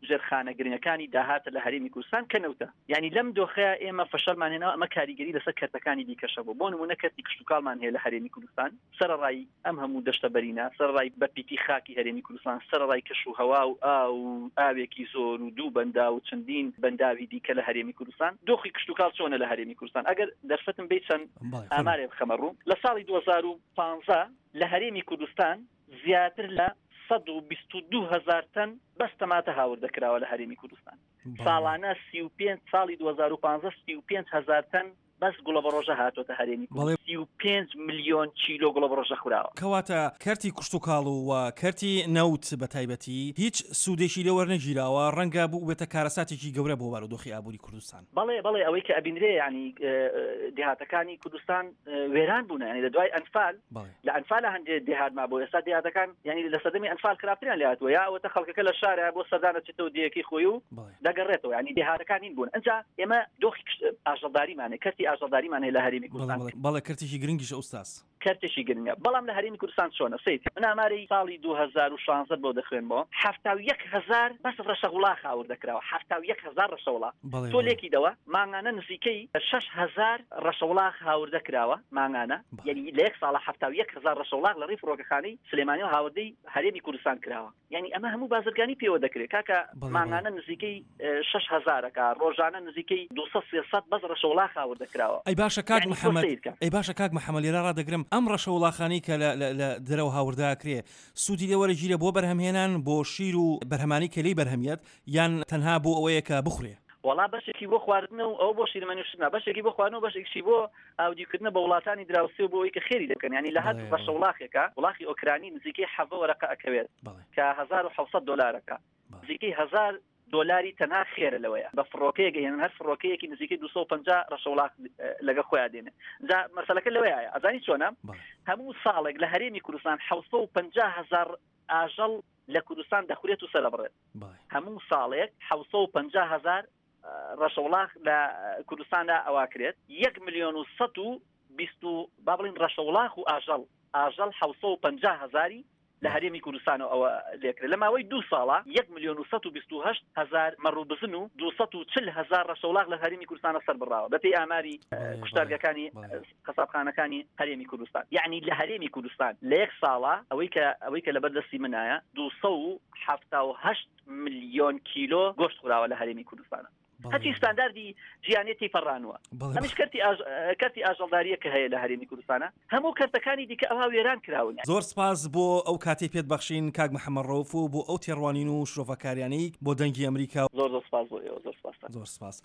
ژێرخانە گرنگەکانی داهاتە لە هەرێمی کوردستان کەنەوتە یعنی لەم دۆخەیە ئێمە فەشەلمان هێناوە ئەمە کاریگەری لەسەر کەرتەکانی دیکەشە بوو بۆ نمونە کەرتی کشتتوکاڵمان هەیە لە هەرێمی کوردستان سەرڕای ئەم هەموو دەشتە بەرینە سەرڕای بەرپیتی خاکی هەرێمی کوردستان سەرڕای کەش و هەوا و ئاو ئاوێکی زۆر و دوو بەندا و چەندین بەنداوی دیکە لە هەرێمی کوردستان دۆخی کشتتوکاڵ چۆنە لە هەرێمی کوردستان ئەگەر دەرفەتم بێت چەند ئامارێ بخەمە ڕوو لە ساڵی دوو هەزار و پانزە لە هەرێمی کوردستان زیاتر لە سەد و بیست و دوو هەزار تەن بەس تەماتە هاوردەکراوە لە هەرێمی کوردستان ساڵانە سی و پێنج ساڵی دوو هەزار و پانزە سی و پێنج هەزار تەن بەس گوڵە بە ڕۆژە هاتوۆتە هەرێمی سی و پێنج میلیۆن چیلۆ گوڵە بە ڕۆژە خوراوە کەواتە کەرتی کشتتوکاڵ و کەرتی نەوت بە تایبەتی هیچ سوودێکی لە وەرنەگیراوە ڕەنگە بوو بێتە کارەساتێکی گەورە بۆ بارودۆخی ئابووری کوردستان بەڵێ بەڵێ ئەوەی کە ئەبینرێ ینی دێهاتەکانی کوردستان وێران بوون ینی لە دوای ئەنفال لە ئەنفالە هەندێک دێهاتما بۆ ئێستا دێهاتەکان ینی لە سەدەمی ئەنفال خراپتریان لاتوە یا ئەوەتە خەڵکەکە لە شارە بۆ سەردانە چێتەوە دیەکەی خۆی و دەگەڕێتەوە ینی دێهاتەکانی بوون ئەنجا ئێمە دۆخی ئاژەڵداریمانێ کەرتی ئاژەڵداریمان هەیە لە هەرێمی کوردستان بەڵێ کەرتێکی گرنگیش ئوستاس کەرتێکی گرنگە بەڵام لە هەرێمی کوردستان چۆنە سەیت من ئامارەی ساڵی دوو هەزار و شانزە بۆ دەخوێنمەوە هەفتاو یەک هەزار بەس ڕەشەوڵاخ هاوردەکراوە هەفتاو یەک هەزار ڕەشەوڵاخ تۆ لێکیدەوە مانگانە نزیکەی شەش هەزار ڕەشەوڵاخ هاوردەکراوە مانگانە یعنی لە یەک ساڵە هەفتاو یەک هەزار ڕەشەوڵاخ لە ڕێی فڕۆکەخانەی سلێمانی و هاوردەی هەرێمی کوردستان کراوە یعنی ئەمە هەموو بازرگانی پێوە دەکرێت کاکە مانگانە نزیکەی شەش هەزارەکە ڕۆژانە نزیکەی دووسەد سێسەد بەس ڕەشەوڵاخ هاوردەکراوە ئەی باشە کاک محەممەد ئەی باشە کاک محەممەد لێرە ڕدەگرم ئەم ڕەشەوڵاخانی کە لە دەرەوە هاورداکرێ سوودی لێوەرەگیرە بۆ بەرهەمهێنان بۆ شیر و بەرهەمانی کەلەی بەرهەمیەت یان تەنها بۆ ئەوەیە کە بخورێ وڵا بەشێکی بۆ خواردنە و ئەو بۆ شیرمەنیشتنا بەشێکی بۆ خواردن و بەشێکی بۆ ئاودیکردنە بە وڵاتانی دراوسی و بۆ ئەوەی کە خێری دەکەن ینی لە هەر ڕەشە وڵاخێکە وڵاخی ئۆکرانی نزیکەی حەڤە وەرەقە ئەکەوێت کە هەزار و حەوسەد دۆلارەکە نزیکەی هەزار دۆلاری تەنها خێرە لەوەیە بە فڕۆکەیەک هێن هەر فڕۆکەیەکی نزیکەی دووسە و پەنجا ڕەشەوڵاخ لەگە خۆیان دێنێ جا مەسەلەکە لەوەیە ئەزانی چۆنە هەموو ساڵێک لە هەرێمی کوردستان حەوسە و پەنجا هەزار ئاژەڵ لە کوردستان دەخورێت و سەرەبڕێت هەموو ساڵێک حەوسە و پەنجا هەزار ڕەشەوڵاخ لە کوردستاندا ئەواکرێت یەک ملیۆن و سەد و بیست و با بڵین ڕەشەوڵاخ و ئاژەڵ ئاژەڵ حەوسە و پەنجا هەزاری لە هەرێمی کوردستانەوە ئەوە لێکرێت لە ماوەی دوو ساڵە یەک ملیۆن و سەد و بیست و هەشت هەزار مەڕووبزن و دووسەد و چل هەزار ڕەشەوڵاخ لە هەرێمی کوردستانە سەربڕاوە بەپێی ئاماری کوشتارگەکانی قەسابخانەکانی هەرێمی کوردستان یعنی لە هەرێمی کوردستان لە یەک ساڵە ئەوەی کە ئەوەی کە لەبەردەستی منایە دووسە و حەفتا و هەشت ملیۆن کیلۆ گۆشت خوراوە لە هەرێمی کوردستانە هەچی ستانداردی ژیانێتی فەڕانوە ئەمیش کەرتی ئاژەڵداریە کە هەیە لە هەرێمی کوردستانە هەموو کەرتەکانی دیکە ئەوها وێران کراون زۆر سپاس بۆ ئەو کاتی پێت بەخشین کاک محەممەد ڕەوف و بۆ ئەو تێڕوانین و شرۆڤەکاریانەی بۆ دەنگی ئەمریکا زۆر زۆر سپاس بۆ ئێوە زۆر سپاس زۆر سپاس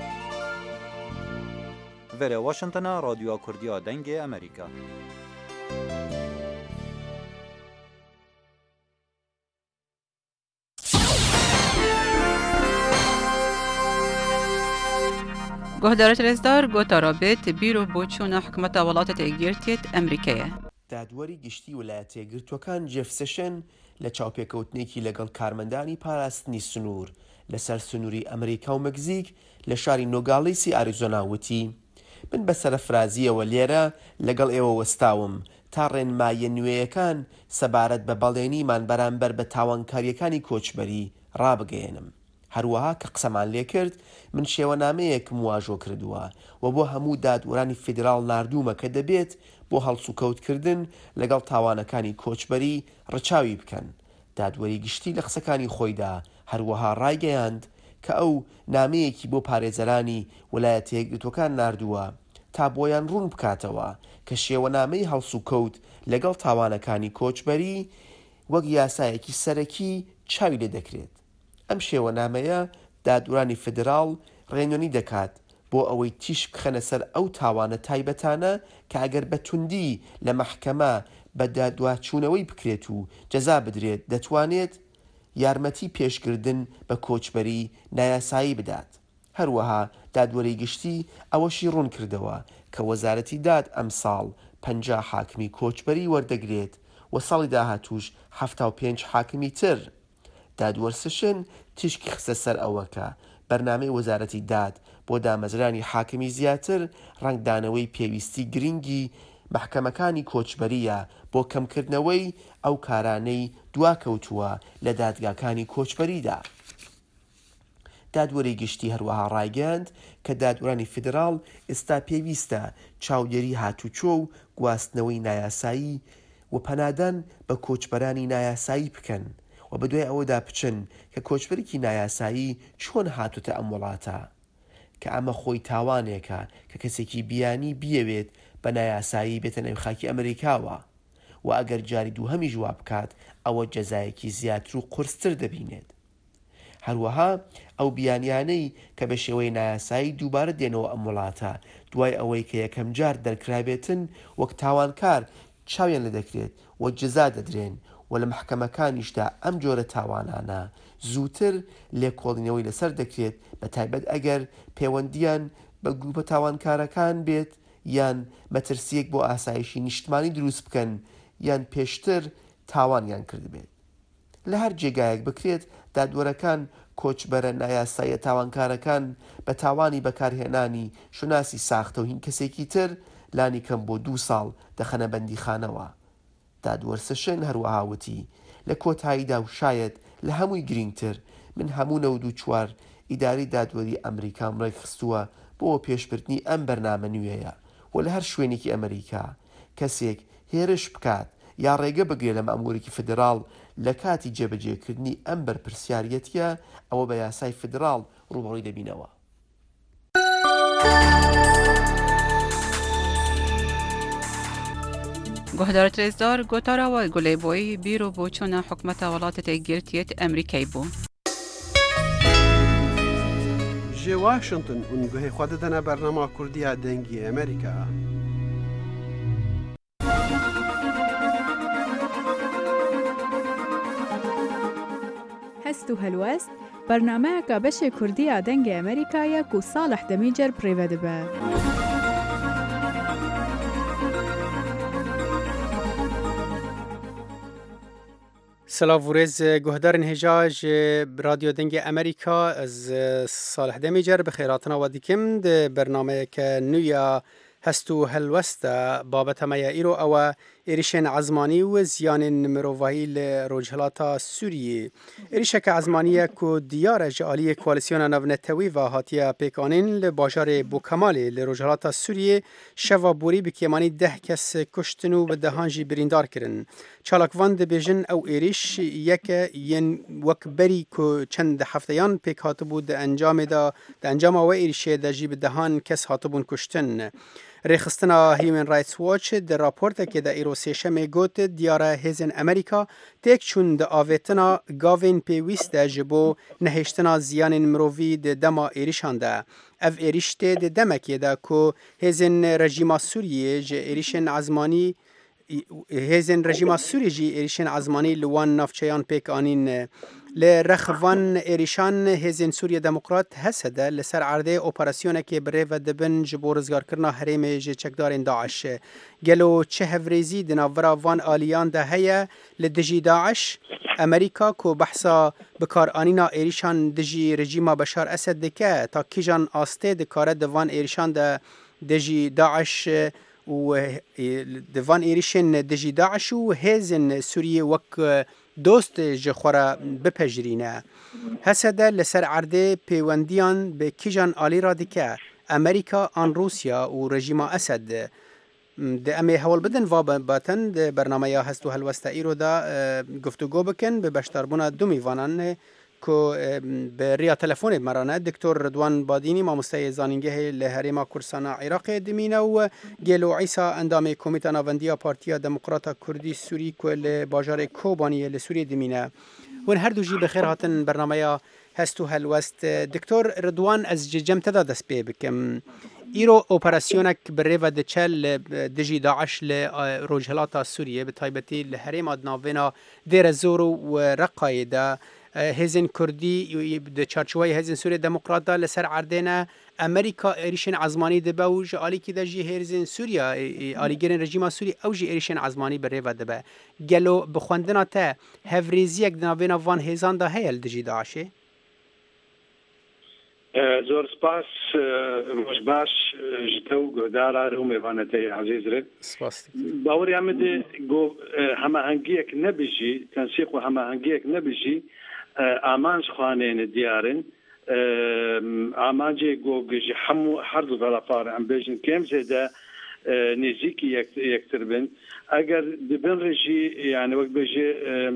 ڤێرە واشنتنە ڕادیۆ کوردیە دەنگی ئەمریکا گهدارت رزدار گوتا رابط بیرو بۆچوونە حکومەتە وڵاتە تێگیرتێت ئەمریکایە. دادوەری گشتی ویلایەتە یەکگرتووەکان جێف سێشن لە چاوپێکەوتنێکی لەگەڵ کارمەندانی پاراستنی سنوور لەسەر سنووری ئەمریکا و مەگزیک لە شاری نۆگاڵیسی ئاریزۆنا وتی من بە سەرەفرازیەوە لێرە لەگەڵ ئێوە وەستاوم تا ڕێنمایە نوێیەکان سەبارەت بە بەڵێنیمان بەرامبەر بە تاوانکاریەکانی کۆچبەری ڕابگەێنم. هەروەها کە قسەمان لێ کرد من شێوەنامەیەکم واژۆ کردووە و بۆ هەموو دادوەرانی فیدراڵ ناردوومە کە دەبێت بۆ هەڵسوکەوتکردن لەگەڵ تاوانەکانی کۆچبەری ڕەچاوی بکەن. دادوەری گشتی لە قسەکانی خۆیدا هەروەها ڕایگەیاند کە ئەو نامەیەکی بۆ پارێزەرانی ویلایەتە یەکگرتووەکان ناردووە تا بۆیان ڕوون بکاتەوە کە شێوەنامەی هەڵسوکەوت لەگەڵ تاوانەکانی کۆچبەری وەک یاسایەکی سەرەکی چاوی لێ دەکرێت. ئەم شێوەنامەیە دادوەرانی فیدراڵ ڕێنۆنی دەکات بۆ ئەوەی تیش بخەنە سەر ئەو تاوانە تایبەتانە کە ئەگەر بە توندی لە مەحکەمە بە دادواچوونەوەی بکرێت و جەزا بدرێت دەتوانێت یارمەتی پێشکردن بە کۆچبەری نایاسایی بدات. هەروەها دادوەری گشتی ئەوەشی ڕوون کردەوە کە وەزارەتی داد ئەم ساڵ پەنجا حاکمی کۆچبەری وەردەگرێت و ساڵی داهاتووش هەفتا و پێنج حاکمی تر. دادوەرسشن تیشکی خستە سەر ئەوەکە بەرنامەی وەزارەتی داد بۆ دامەزرانی حاکمی زیاتر ڕنگدانەوەی پێویستی گرنگی محکەمەکانی کۆچبەریە بۆ کەمکردنەوەی ئەو کارانەی دواکەوتووە لە دادگاکانی کۆچبەریدا. دادوەری گشتی هەروەها ڕایگەاند کە دادوەرانی فیدراڵ ئێستا پێویستە چاودێری هاتوچۆ و گواستنەوەی نایاسایی و پەنادان بە کۆچبەرانی نایاسایی بکەن و بەدوای ئەوەدا بچن کە کۆچبەرێکی نایاسایی چۆن هاتوتە ئەم وڵاتە، کە ئەمە خۆی تاوانێکە کە کەسێکی بیانی بیەوێت بە نایاسایی بێتە نێو خاکی ئەمریکاوە و ئەگەر جاری دوو هەمی ژوا بکات ئەوە جەزایەکی زیاتر و قورستر دەبینێت. هەروەها ئەو بیانیانەی کە بە شێوەی نایاسایی دووبارە دێنەوە ئەم وڵاتە دوای ئەوەی کە یەکەم جار دەرکرابێتن وەک تاوانکار چاویان لە دەکرێت و جەزا دەدرێن و لە محکەمەکانیشدا ئەم جۆرە تاوانانە زووتر لێکۆڵینەوەی لەسەر دەکرێت، بە تایبەت ئەگەر پەیوەندیان بە گروپە تاوانکارەکان بێت یان مەترسیەک بۆ ئاسایشی نیشتمانی دروست بکەن یان پێشتر تاوانیان کرد بێت. لە هەر جێگایەک بکرێت دادوەرەکان کۆچبەرە نایاساییە تاوانکارەکان بە تاوانی بەکارهێنانی شوناسی ساختە و هین کەسێکی تر لانی کەم بۆ دوو ساڵ دەخەنە بەندیخانەوە. دادوەرسەشن هەروەهاوتی لە کۆتاییدا و شاید لە هەمووی گرنگتر من هەموو نەود و چوار ئیداری دادوەری ئەمریکام ڕێک خستووە بۆ پێشبردنی ئەم بەرنامە نوێیە و لە هەر شوێنێکی ئەمریکا کەسێک هێرش بکات یا ڕێگە بگرێت لە مەموریکی فدراڵ لە کاتی جێبەجێکردنی ئەم بەرپرسیاریەتە ئەوە بە یاسای فدراڵ ڕوبڕووی دەبینەوە. گۆهدارە رێزدار گۆتاراوە گولێبۆی بیرۆ بۆ چۆنە حکومەتە وڵاتە گرتیت ئەمریکای بوو. جێ واشنگتن اونگوهی خوا دەدەنە بەرنامە کوردیە دەنگی ئەمریکا. هەست و هەلوەست بەرنامەیەکە بەشێ کوردیە دەنگی ئەمریکایە و ساڵح دەمیجەر پڕێوە دەبە. سلااوورێز گوهدارن هێژاژ رادیۆ دەنگی ئەمریکا ئەز ساڵح دەمیجەر بەخێراتنەوە دیکەم بەرنامەیەکە نوێە هەست و هەلوەستە بابەتەمەیە ئیرۆ ئەوە عێریشên عزمانی و زیانên mirovahî li Rojhilata Sûriyê. Êrişeke ezmaniye ku diyar e ji aliyê koalîsyona navnetewî ve hatiye pêkanîn li bajarê Bûkemalê li Rojhilata Sûriyê şeva borî bi kêmanî deh kes kuştin û bi dehan jî birîndar kirin. Çalakvan dibêjin ew êriş yeke yên wek berî ku çend hefteyan pêk hatibû di encamê da di encama we êrişê de jî bi dehan kes hatibûn kuştin. Rêxistina Human Rights Watch di raportekê de îro sêşemê got diyara hêzên Amerîka têk çûn di avêtina gavên pêwîst de ji bo nehêştina ziyanên mirovî di dema êrişan de. Ev êriş tê di demekê de ku hêzên rejîma Sûriyê ji êrişên ezmanî hêzên rejîma Sûriyê jî êrişên ezmanî li wan navçeyan pêk anîn. Li rexvan êrîşan hêzên Sûriye Demokrat hese de li ser erdê operasyonekê birêve dibin ji bo rizgarkirina herêmê ji çekdarên Daeş. Gelo çi hevrêzî di navbera van aliyan de heye li dijî Daeş, Amerîka ku behsa bikaranîna êrîşan dijî rejîma Beşar Esed dike ta kîjan astê dikare di van êrîşan de dijî Daeş û di van êrişên dijî Daeş û hêzên Sûriyê wek dost ji xwe re bipejirîne. Hese de li ser erdê pêwendiyan bi kîjan alî ra dike Amerîka an Rûsya û rejîma Esed. Di em ê hewl bidin va batin di bernameya hest û helwesta îro da guftûgû bikin bi beşdarbûna du mîvanan ku bi rêya telefonê merane Diktor Ridwan Badînî mamosteyê zanîngehê li Herêma Kurdistana Iraqê dimîne û Gelo Îsa endamê Komîta Navendiya Partiya Demokrata Kurdî Sûrî ku li bajarê Kobaniyê li Sûriyê dimîne. Hûn her du jî bi xêr hatin bernameya hest û helwest. Diktor Ridwan ez ji cem te da dest pê bikim. Îro operasyonek bi rêve diçe li dijî Daeş li Rojhilata Sûriyê bi taybetî li herêma navêna Dêr ez-Zor û Reqqayê de hêzên Kurdî di çarçovayê hêzên Sûriye Demokrat da li ser erdê ne Amerîka êrişên ezmanî dibe û ji alîkî de jî hêzên Sûriya alîgerên rejîma Sûrî ew jî êrişên ezmanî bi rêve dibe. Gelo bi xwendina te hevrêziyek di navêna van hêzan da heye li dijî Daişê? زۆر سپاس ڕۆژ باش ji te û guhdara û mêvaneteyê ezîz re. Bawerya me de got hemahengiyek nebijî tensîq û hemahengiyek nebijî amanj xwaneyên diyar in ئامانجێ گۆگەژی هەموو هەردوو دەڵەپارە ئەم بێژن کێم زێدە نزیکی یەکتر بن ئەگەر دبن ڕێژی یانە وەک بێژێ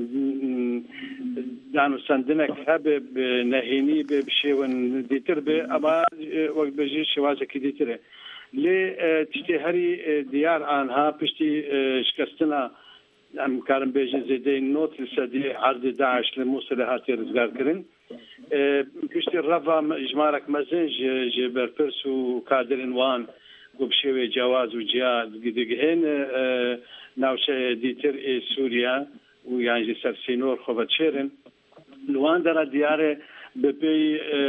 دانوسەندنێک هەبێ نەهێنی بێ بشێون دیتر بێ ئەمە وەک بێژێ شێوازێکی دیترێ لێ تشتێ هەری دیار ئانها پشتی شکستنە ئەم کارم بێژە زێدەی نۆت سەدی عەردی داعش لە مووسڵ هاتی ڕزگارکردن پشتی ڕەڤا ژمارەك مەزن ژێ بەرپرس و کادرن وان گوبشێوێ جیاواز و جیا دگهێن ناوچەیە دیتر ئێ سووریا و یانجی سەرسینۆر خۆبەتشێرن لوان دەرە دیارێ بەپێی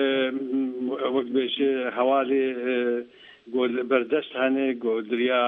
وەک بێژێ هەواڵێ بەردەست هەنێ گۆدریا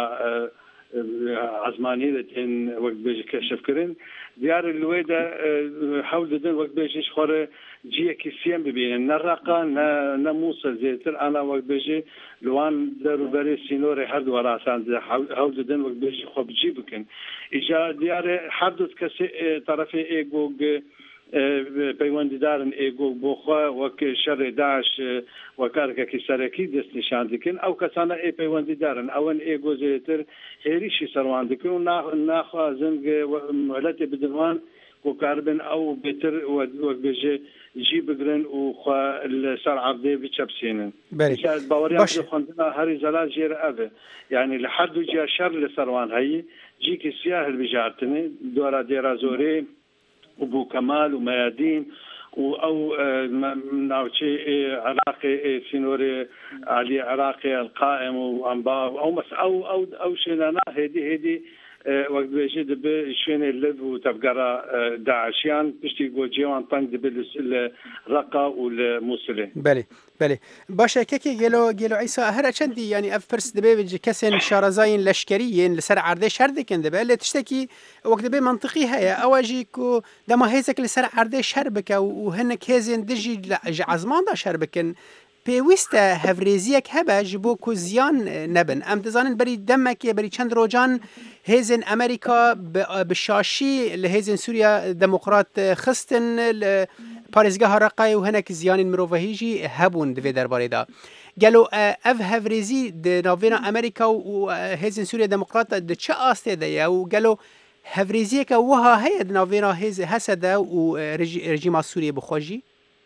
عزمانی دەتێن وەک بێژی کەشفکردن دیارە لوێدا حەول دەدەن وەک بێژیش خۆرە جیەکی سێم ببینن نەڕقا نە مووسە زێتر ئانا وەک بێژێ لوان دەروبەرێ سینۆری هەردوو وەراسان حەول دەدەن وەک بێژی خۆ بجی بکەن ئیجا دیارە هەردوو کەسێ تەرەفێ ئێگۆگ پەیوەندیدارن ئێگۆگ بۆخوا وەک شەڕێ داعش وەکارێکی سەرەکی دەست نیشان دکن ئەو کەسانە ئێ پەیوەندیدارن ئەوەن ئێگۆ زێتر هێریشی سەروان دکن و ناخوازن مهلەتێ بدنوان گۆکاربن ئەو بێتر وەک بێژێ جی بگرن و خوا لەسەر عەردێ بچەپسێنن باوەریان خوێندنا هەری زەلا ژێرە ئەبێ یعنی لە هەردوو جیا شەڕ لەسەروان هەیە جیکی سیا هەلبژارتنێ دۆرا دێرا زۆرێ و بو كمال وميادين او ناوتشي عراقي سينوري علي عراقي القائم وانبار او مس او او او شينا هدي هدي وقت بيجي دب شين اللب وتبقرا داعشيان بشتي جوجيوان طنق دب الرقه والموصله بله بله باشه كيكي قالوا قالوا عيسى هر چندي يعني اف برس دبي بيجي كسن شارزاين لشكريين لسر عرده شردكن دبي اللي تشتكي وقت دبي منطقي هيا اواجيكو دما هيزك لسر عرده شربك وهنك هيزن دجي عزمان دا شربكن پێویستە هەڤرێزیەک هەبە ji بۆ ku ziyan nebin em dizanin berî demekê berî çend rocan hêzên Amerîka bi şaşî li hêzên Sûriya Demokrat xistin li parêzgeha Reqayê û hinek ziyanên mirovahî jî hebûn di vê derbarê da gelo ev hevrêzî di navêna Amerîka û hêzên Sûriya Demokrat di çi astê de ye û gelo hevrêziyeka wiha heye di navêna Hesede û rejîma Sûriyê bixwe jî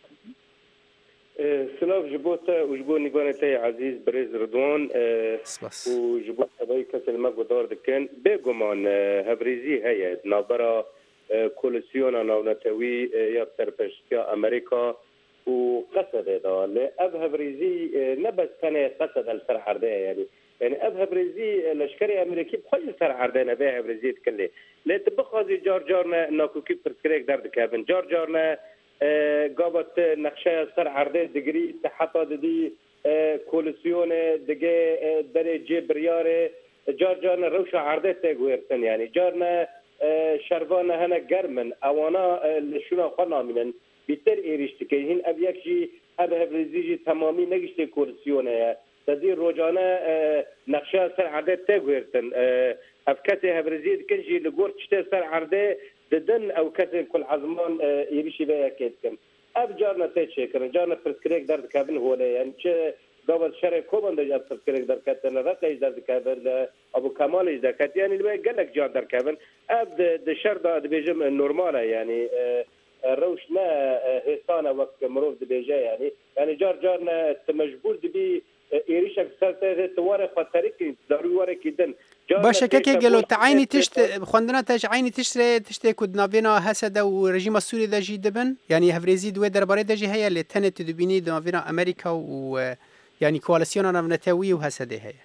سلاف جبوتا وجبو نيغانتي عزيز بريز رضوان وجبو تبعي كاس الماء ودار دكان بيغمان هبريزي هي نابرا كولسيونا ناونتوي يا تربشتيا امريكا وقصد هذا لاب هبريزي نبس ثاني قصد السرحر ده يعني يعني اب هبريزي لشكري امريكي بكل سرحر ده نبي هبريزي تكلي لا تبخذي جار جارنا ناكو كيف برسكريك درد كابن جار جارنا قابت نقشه سر عرضه دگری حتی دی کولسیون دگه درجه بریاره جار جان روش عرضه تگویرتن یعنی جارنا شروان هنه گرمن اوانا لشونا خوانا منن بیتر ایریشتی که هین اب یک جی اب هفرزیجی تمامی نگشتی کولسیونه تدیر روجانه نقشه سر عرضه تگویرتن اب کسی هفرزی دکنجی لگور چته سر عرضه ددن او كتن كل عزمان يريشي بها كيتكم اب جارنا تيتشي كرن جارنا برسكريك درد كابن هو يعني چه قبل شرع كوبان دجا برسكريك درد كاتن رقا درد كابن ابو كمال درد كات يعني اللي قال لك جار درد كابن اب د شر دا بيجم نورماله يعني روش ما هيسانا وقت مروف دبيجا يعني يعني جار جارنا مجبور دبي إيريشك سالته توارق فتريك ضروري ورق جدا باشه که گلو تعینی تشت خوندنا تاج عینی تشت تشت کد ناوینا حسد و رژیم سوری دجی دبن یعنی هفرزی دو درباره دجی هيا اللي تنت دبینی ناوینا امریکا و یعنی کوالسیون ناونتوی و حسد هيا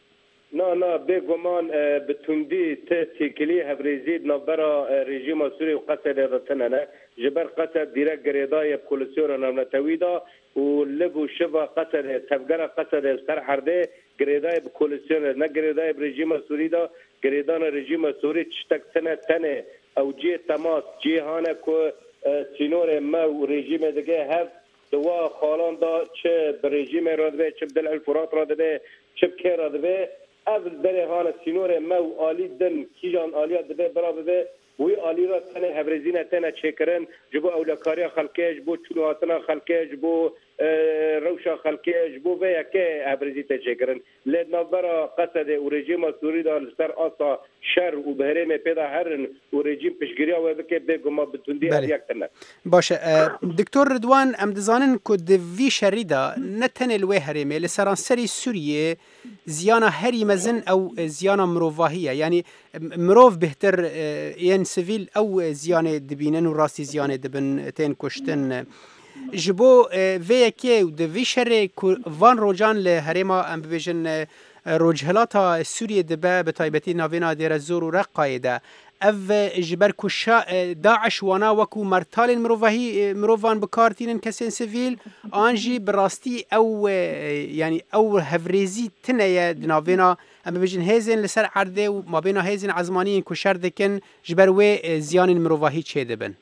نا نا بگمان بتوندی تشکیلی هفرزی نابرا رژیم سوری و قتل رتنه جبر قتل دیرک گریدای کوالسیون ناونتوی دا و لبو شبا قتل تفجر قتل سر حرده گریدای بکولسیون نه گریدای رژیم سوری دا گریدان رژیم سوری چتک سنه تنه او جی تماس جهانه کو سینور ما و رژیم دیگه هف دوا خالان دا چه رژیم را ده چه بدل الفرات را ده چه که را ده اول بره هان سینور ما و عالی دن کیجان عالیات ده برا به وی عالی را تنه هبرزینه تنه چکرن جبو اولکاری خلقش بو چلواتنا خلقش بو روشا خلقی جبو ویا که ابرزی تجگرن لید نظر قصد و رژیم سوری دار سر آسا شر و بهرم پیدا هرن و رژیم پشگیری و بکه بگم بتوندی از یک تنه باشه دکتور رضوان ام دزانن کو د وی شریدا نتن الوی هرمه لسرانسری سوریه زیانا هری مزن او زیانا مروواهیه یعنی مروف بهتر ین سیویل او زیانه دبینن و راستی زیانه دبن تین کشتن جبو وی کی و د وی شر وان روجان له هرما ام بجن روجهلاتا سوریه دبه به تایبتی ناوینا دیر زور و رقایده اف جبر کشا داعش وانا وکو مرتال مروفهی مروفان بکارتین کسین سیویل آنجی براستی او یعنی او هفریزی تنه ناوینا اما بجن هیزن لسر عرده و ما بین هیزن عزمانی کشر دکن جبر و زیان مروفهی چه دبن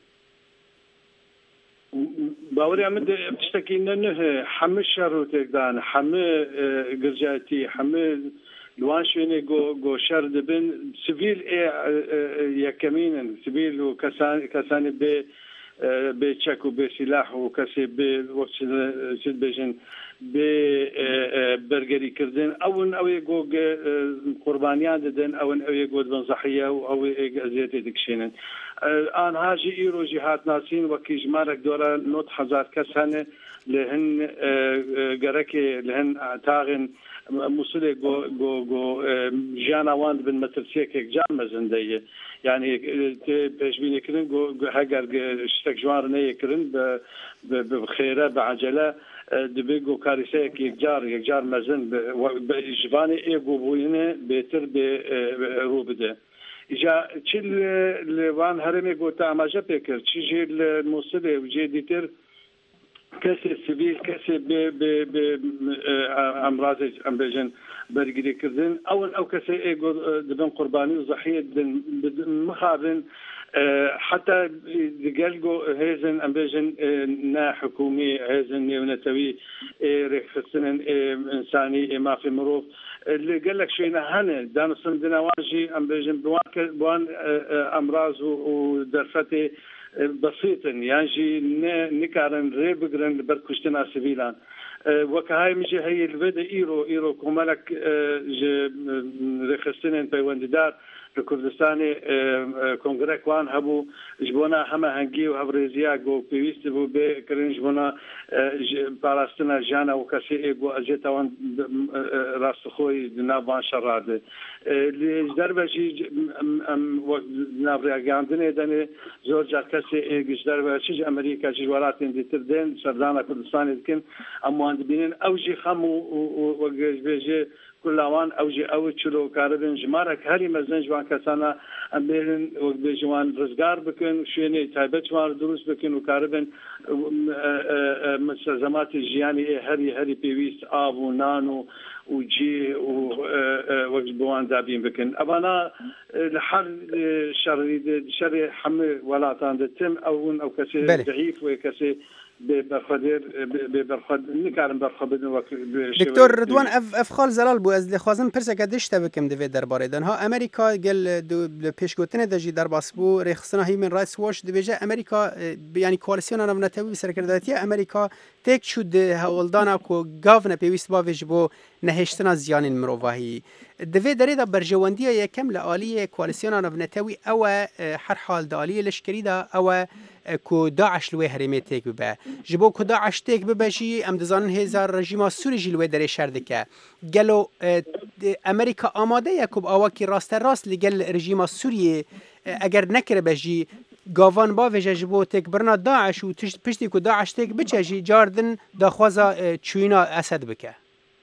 باوري عمد بتشتكي انه حمل شروطك دان حمل قرجاتي حمل لوان شويني جو جو شر دبن سيفيل اي يكمين سيفيل وكسان كسان ب بتشكو بسلاح وكسي بوقت سيد بيجن ببرجري كردن او او يجو قربانيان ددن او او يجو بنصحيه او ازيت دكشينن آن هاجي إيرو جهات ناسين وكي جمارك دورا نوت حزار كسانة لهن جركي لهن تاغن مسؤول جو جو جو جانا واند بن مترسيك جام مزندية يعني بيجبيني كرن جو هجر اشتك جوار نية كرن بخيرة بعجلة دبيجو كارثة يجار يجار مزن بجباني إيجو بوينه بيتر بروبده جا چیل لوان هرمی گوتا اماجه پیکر چی جیل الموصله و جی دیتر کسی سیویل کسی به به به امراض ام بجن برگیری کردن اول او کسی ایگو دبن قربانی و ضحیه دن مخابن حتى دقلقو هيزن ام بجن نا حكومي هيزن نيونتوي ريخسن انساني ما في مروف اللي قال لك شيء هنا دان صندنا واجي ام بجن بوان بوان امراض ودرفتي بسيطا يعني نكارن ريبغرن بركشتنا سبيلان وكهاي مجي هي الفدا ايرو ايرو كمالك ريخسن بيونددار لكردستاني كونغرس وان هبو جبونا هما هنجي وهبريزيا جو بيست بو بكرين جبونا بالاستنا جانا وكسي جو اجتا وان راس خوي نابان شراد اللي دربه شي نابريا عندنا دني زوجا كسي دربه شي امريكا شي ولات دي تردين سردانا كردستاني لكن اموان بينن اوجي خمو وجبيجي كلوان اوجي او تشلو كاردن جمارك هري مزن جوان كسانا امبرن وبجوان رزقار بكن شيني تايبت وان دروس بكن وكاردن مستلزمات الجياني هري هري بيويس اب ونانو وجي وجبوان دابين بكن ابانا الحل شر شر حمل ولا تم او او كسي ضعيف وكسي ببرخدر ببرخد نكارم برخبدن وقت دكتور رضوان اف افخال زلال بو از لخوازم پرسه کدش تبکم دوی درباره دنها امریکا گل دو پیشگوتنه دجی در باسبو رخصنا هیمن رایتس واش دبیجه امریکا یعنی کوالسیون نمونتوی سرکرداتی امریکا تک شد هولدانا کو گاون پیوست با وجبو نهشتنا زیان مروواهی دوی دری دا برجواندی یکم لعالی کوالسیون نمونتوی او هر حال دالی لشکری دا او کو داعش لوی هرمی تک ببه جبو کو داعش تک ببه جی ام دزانن هزار رژیم سوری جی لوی دری شردکه گلو امریکا آماده یکوب آواکی راست راست لگل رژیم سوریه اگر نکره بجی گاوان با وجه جبو تک برنا داعش و پشتی کو داعش تک بچه جی جاردن داخوازا چوینا اسد بکه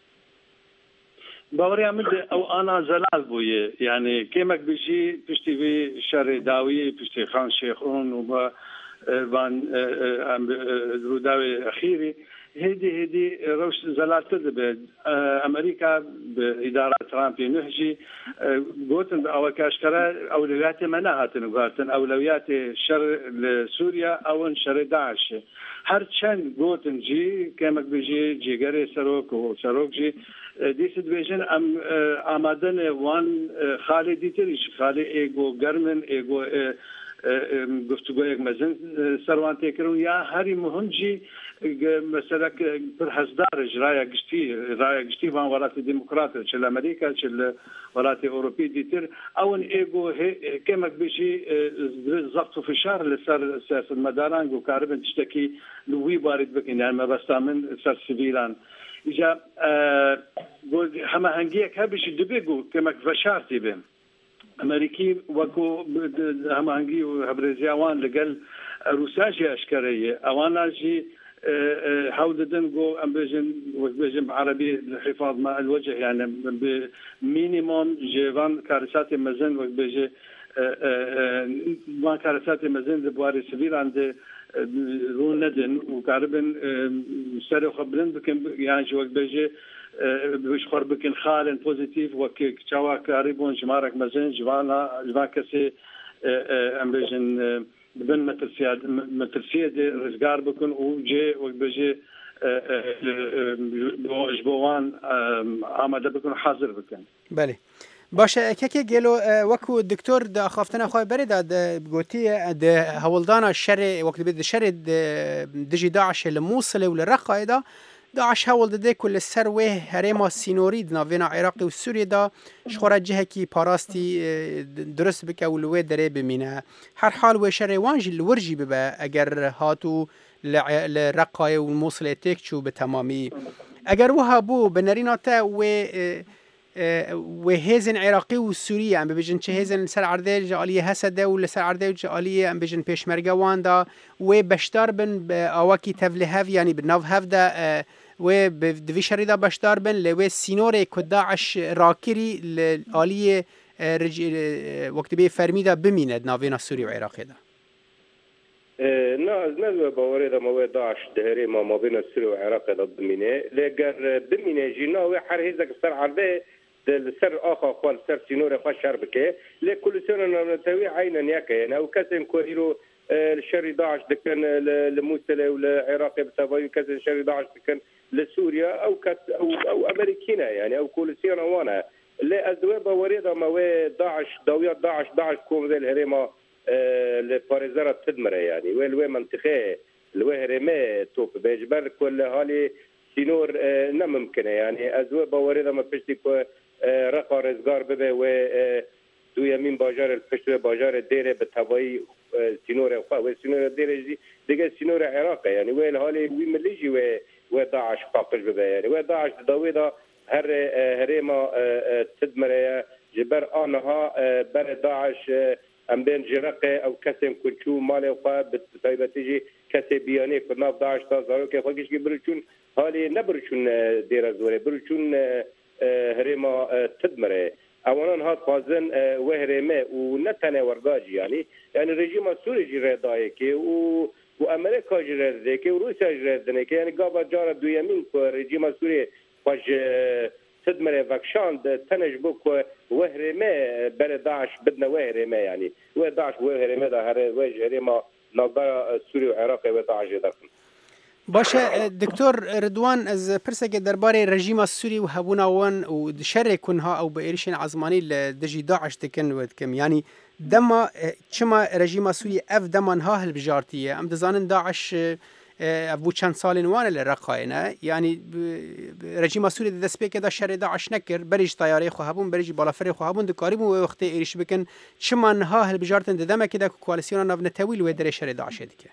باوري عمد او انا زلال بويه يعني كيمك بيجي بشتي في شر داوي بشتي خان شيخون وما بان روداوي اخيري هدي هدي روش زلال تدب امريكا باداره ترامب نهجي قوتن او كاشكرا اولويات مناهاتن قالتن اولويات شر لسوريا او شر داعش هر چند قوتن جي كيمك بيجي جيگري سروك وسروك جي دیست بیشن ام آمدن وان خالدی تریش خالی ایگو گرمن ایگو گفتگو یک مزن سروان تکرون یا هری مهم جی مثلا برحزدار رايا قشتي رايا قشتي فان ولات ديمقراطية شل أمريكا شل ولات أوروبي ديتر أو إن إيجو كما بيجي ضبط في الشهر اللي صار سياسة المداران وكاربن تشتكي لوي بارد بكين يعني ما بس من صار سبيلان إجا هما هنجيك هبش دبيجو كما فشارتي بهم أمريكي وكو هما هنجي وهبرزيوان لقل روساجي أشكرية أوانا جي حاول جو أم بيجن وبيجن بعربي الحفاظ مع الوجه يعني بمينيموم جيفان كارثات مزن وبيجي ما كارثات مزن دبواري سبيل عند رون ندن وكاربن سري خبرن بكن يعني جو بيجي بيشخر بكن خالن بوزيتيف وكتشوا كاريبون جمارك مزن جوانا جوا كسي أم بيجن بن مترسياد مترسياد رزقار بكون وجي وبيجي جبوان آماده بكون حاضر بكون. بله. باشه که گلو وکو دکتر دا خافتنا خواه برید دا بگوتی دا هولدان الشر وقت بید شر دجی داعش الموصل ولرقه دا داعش هول ده كل سروه هرما سينوري ناوینا عراقي و سوريا دا شخورا جهه کی پاراستی درست بك او لوه دره بمینه هر حال و شروانج الورجي ببا اگر هاتو لرقاي و الموصل تكچو بتمامي اگر وها بو بنريناتا و وهيزن عراقي وسوريا عم بيجن چه هيزن سر عرده جاليه هسده ولا سر عرده جاليه عم بيجن پيشمرگه واندا و بشتار بن اواكي تفلهف يعني بناف هفدا و بدوي شريدا بشتار بن لو سينور كداعش راكري الاليه وقت بي فرميدا بميند نافينا سوري وعراقي دا ناز نزوه باوری دا موی داعش دهری ما ما بین سوری و عراق دا بمینه لگر بمینه جینا و هر هیزک سر عرده سر آخا خوال سر سینور خواه شر بکه لکلسیون نامنتوی عینا نیکه یعنی او کسی کوهیرو الشر داعش دکن لموسله و لعراق بتوایی کسی شر داعش دکن لسوريا او كت او او امريكينا يعني او كولسيون وانا لا ازوه باوري دا موي داعش دويات داعش داعش كوم ذي الهريمه لباريزارة تدمره يعني والوي منطقه الوي هرمه توب بيجبر كل هالي سينور نممكنه يعني ازوه باوري دا ما بشتي كو رقا رزقار ببه و دو يمين باجار الفشت باجار ديره بتوایی سينور خو و سينور ديره دیگه سينور عراق يعني وين هالي وي مليجي و وداعش قاقش ببه يعني وداعش داويدا هر هريما تدمره جبر آنها بر داعش ام بين جرقه او كسم كنشو مال وقا بتايبتيجي كسي بياني كنا داعش تازارو كي خوكيش برچون حالي نبرچون دير زوري برچون هريما تدمره اوانان هات فازن وهريمه ونتنه ورغاجي يعني يعني رجيم سوري جري دايكي و وامريكا جري كي وروسيا جري كي يعني قابا جاره دو يمين كو رجيم سوري فاج تدمر فاكشان تنجبوك وهرمه بر داعش بدنا وهرمه يعني وداعش وهرمه ده هر وجه هرمه نظر سوري وعراق وداعش داخل باشه دکتر رضوان از پرسه که درباره رژیم سوری و هبونا وان و شر کنها او به ایرشین عظمانی لدجی داعش تکن ود کم یعنی دما چما رژیم سوری اف دمانها هل بجارتیه ام دزانن داعش ابو چند سالین وان لرقاینا یعنی رژیم سوری دست به که دا شر داعش نکر بریج طیاره خو هبون بریج بالافر خو هبون دکاریم و وقت ایرش بکن چما نها هل بجارتن دما که دا کوالسیون ناو نتویل و در شر داعش دیگه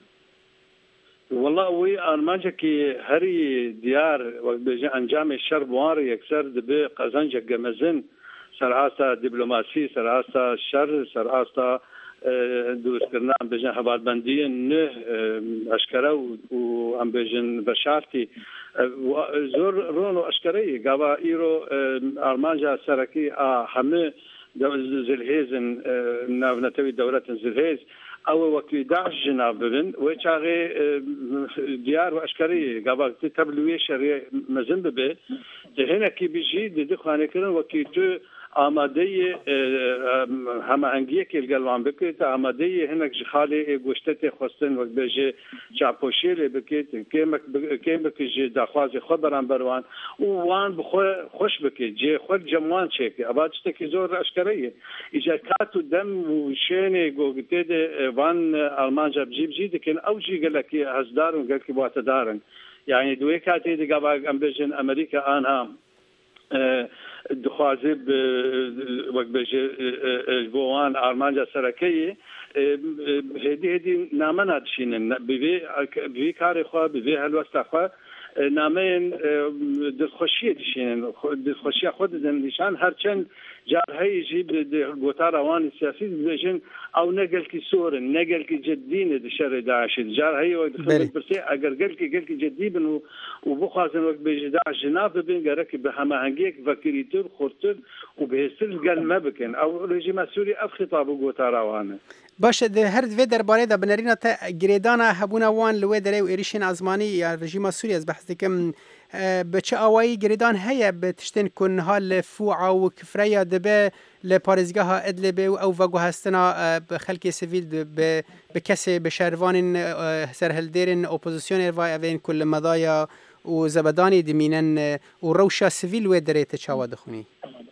والله وي ارمانجا كي هري ديار وبيجي انجام الشر بوار يكسر دبي قزنجة جمزن سرعاسة دبلوماسي سرعاسة الشر سرعاسة دوسكرنا ام بيجن حبال بندين نه اشكرا وام بيجن بشارتي زور رونو اشكري قابا ايرو ارمانجا سركي همه زلهيزن نتوي دولة زلهيز او وقت داعش جناب ببن وچاغي ديار واشكري قبل تبلوي شري مزن ببه هنا كي بيجي دي خانه كده وقت آماده هماهنگی که گلوان بکید آماده هنگ جخاله گوشته خواستن و بجه چاپوشیل بکید که بکید دخواز خود بران بروان و وان بخو خوش بکید جه خود جمعان چه ابادشته که زور اشکریه ایجا کاتو دم و شینه گوگته ده وان آلمان جاب جیب جید کن او جی گلکی هزدارن گلکی بوات دارن يعني دوی کاتی دیگه با ام بجن امریکا آنها دخوازی وقت بجه بوان آرمانجا سرکیه هدی هدی نامه ندشینن بی بی کاری خواه بی هلوستا خواه نامه دلخوشی دشینن دلخوشی خود دنیشان هرچند جارهایی جیب گوتار روان سیاسی بجن او نقل کی سورن نقل کی جدین دشر داعش جارهایی و دخلت برسی اگر قل کی قل کی جدی بن و بخوازن وقت بجه داعش جناب بین گرک به همه هنگیک وکریتر خورتر و بهستر قل ما بکن او رژیم سوری اف خطاب گوتار روانه باشه ده هر دوی درباره دا بنرینا تا گریدانا هبونا وان لوی دره و ایریشین ازمانی یا رژیم سوری از بحث دکم بچه آوایی گریدان هیا بتشتن کن هال فوعا و کفریا دبه لپارزگاه ادلبه او وگو هستنا خلق سیویل به کسی بشروان سرهلدیرن اپوزیسیون وای اوین کل مدایا و زبدانی دمینن و روشا سیویل وی دره تچاوا دخونی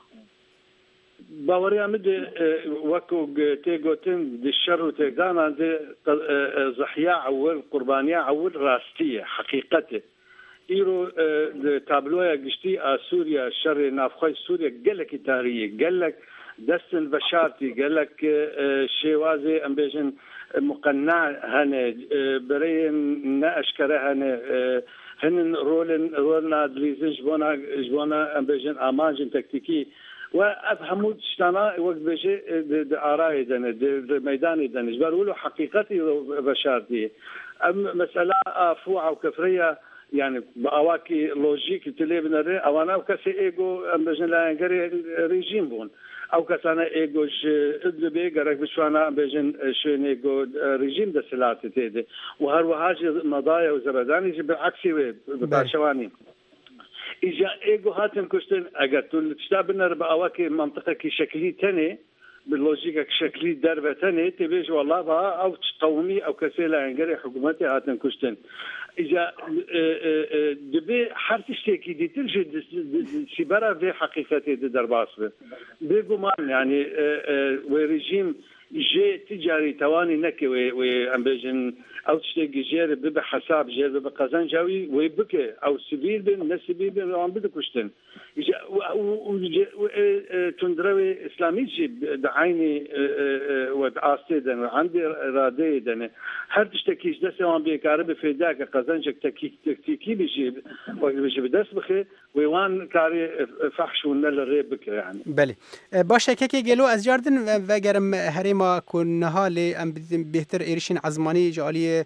باوري عمد وكو تيغوتن دي الشر وتقدام عند ضحية أول قربانية أول راستية حقيقته إيرو تابلويا قشتي سوريا الشر نافخي سوريا قال لك تاريخ قال لك دستن بشارتي قال لك شيوازي أمبيجن مقنع هنا برين نأشكره هنا هن رولن رولنا دليزن جبونا جبونا أمبيجن أمانجن تكتيكي وأفهموا شتانا وقت بيجي آراء دنا ميدان دنا جبر ولو حقيقتي بشارتي أم مسألة فوعة وكفرية يعني بأواكي لوجيك تليبنا ري أو أنا وكسي إيجو أم بجن لا ينقري ريجيم بون أو كسانا إيجوش إدلبي قرق بشوانا بجن شين إيجو ريجيم دا سلاتي تيدي وهرو هاجي مضايا وزبداني جي بالعكسي بتاشواني إجا إيجو هاتن كشتن أقتل تشتابنا بأواكي منطقة كي شكلي تاني باللوجيكا شكلي دربة تاني تبيج والله بها أو تقومي أو كسيلة عنقري حكومتي هاتن كشتن إجا دبي حرتشتكي دي ترجد سيبرا في حقيقتي دي درباس بيقو مان يعني وريجيم جي تجاري تواني نكي وأمبيجن أو تشتكي جير ببي حساب جير ببي قزان جاوي ويبكي أو سبيل بين نسبيل بين وعم بدك كشتن تندروي إسلامي جي دعيني ودعاستي دن عندي رادي دن هر تشتكيش دسي وعم بيكارب في داك قزان جك تكتيكي بيجي بيجي بدس بخي ويوان كاري فحش ونل الريب بك يعني بله باشه كي جلو از جاردن و گرم هرما كنها لي ام بهتر ايرشين عزماني جاليه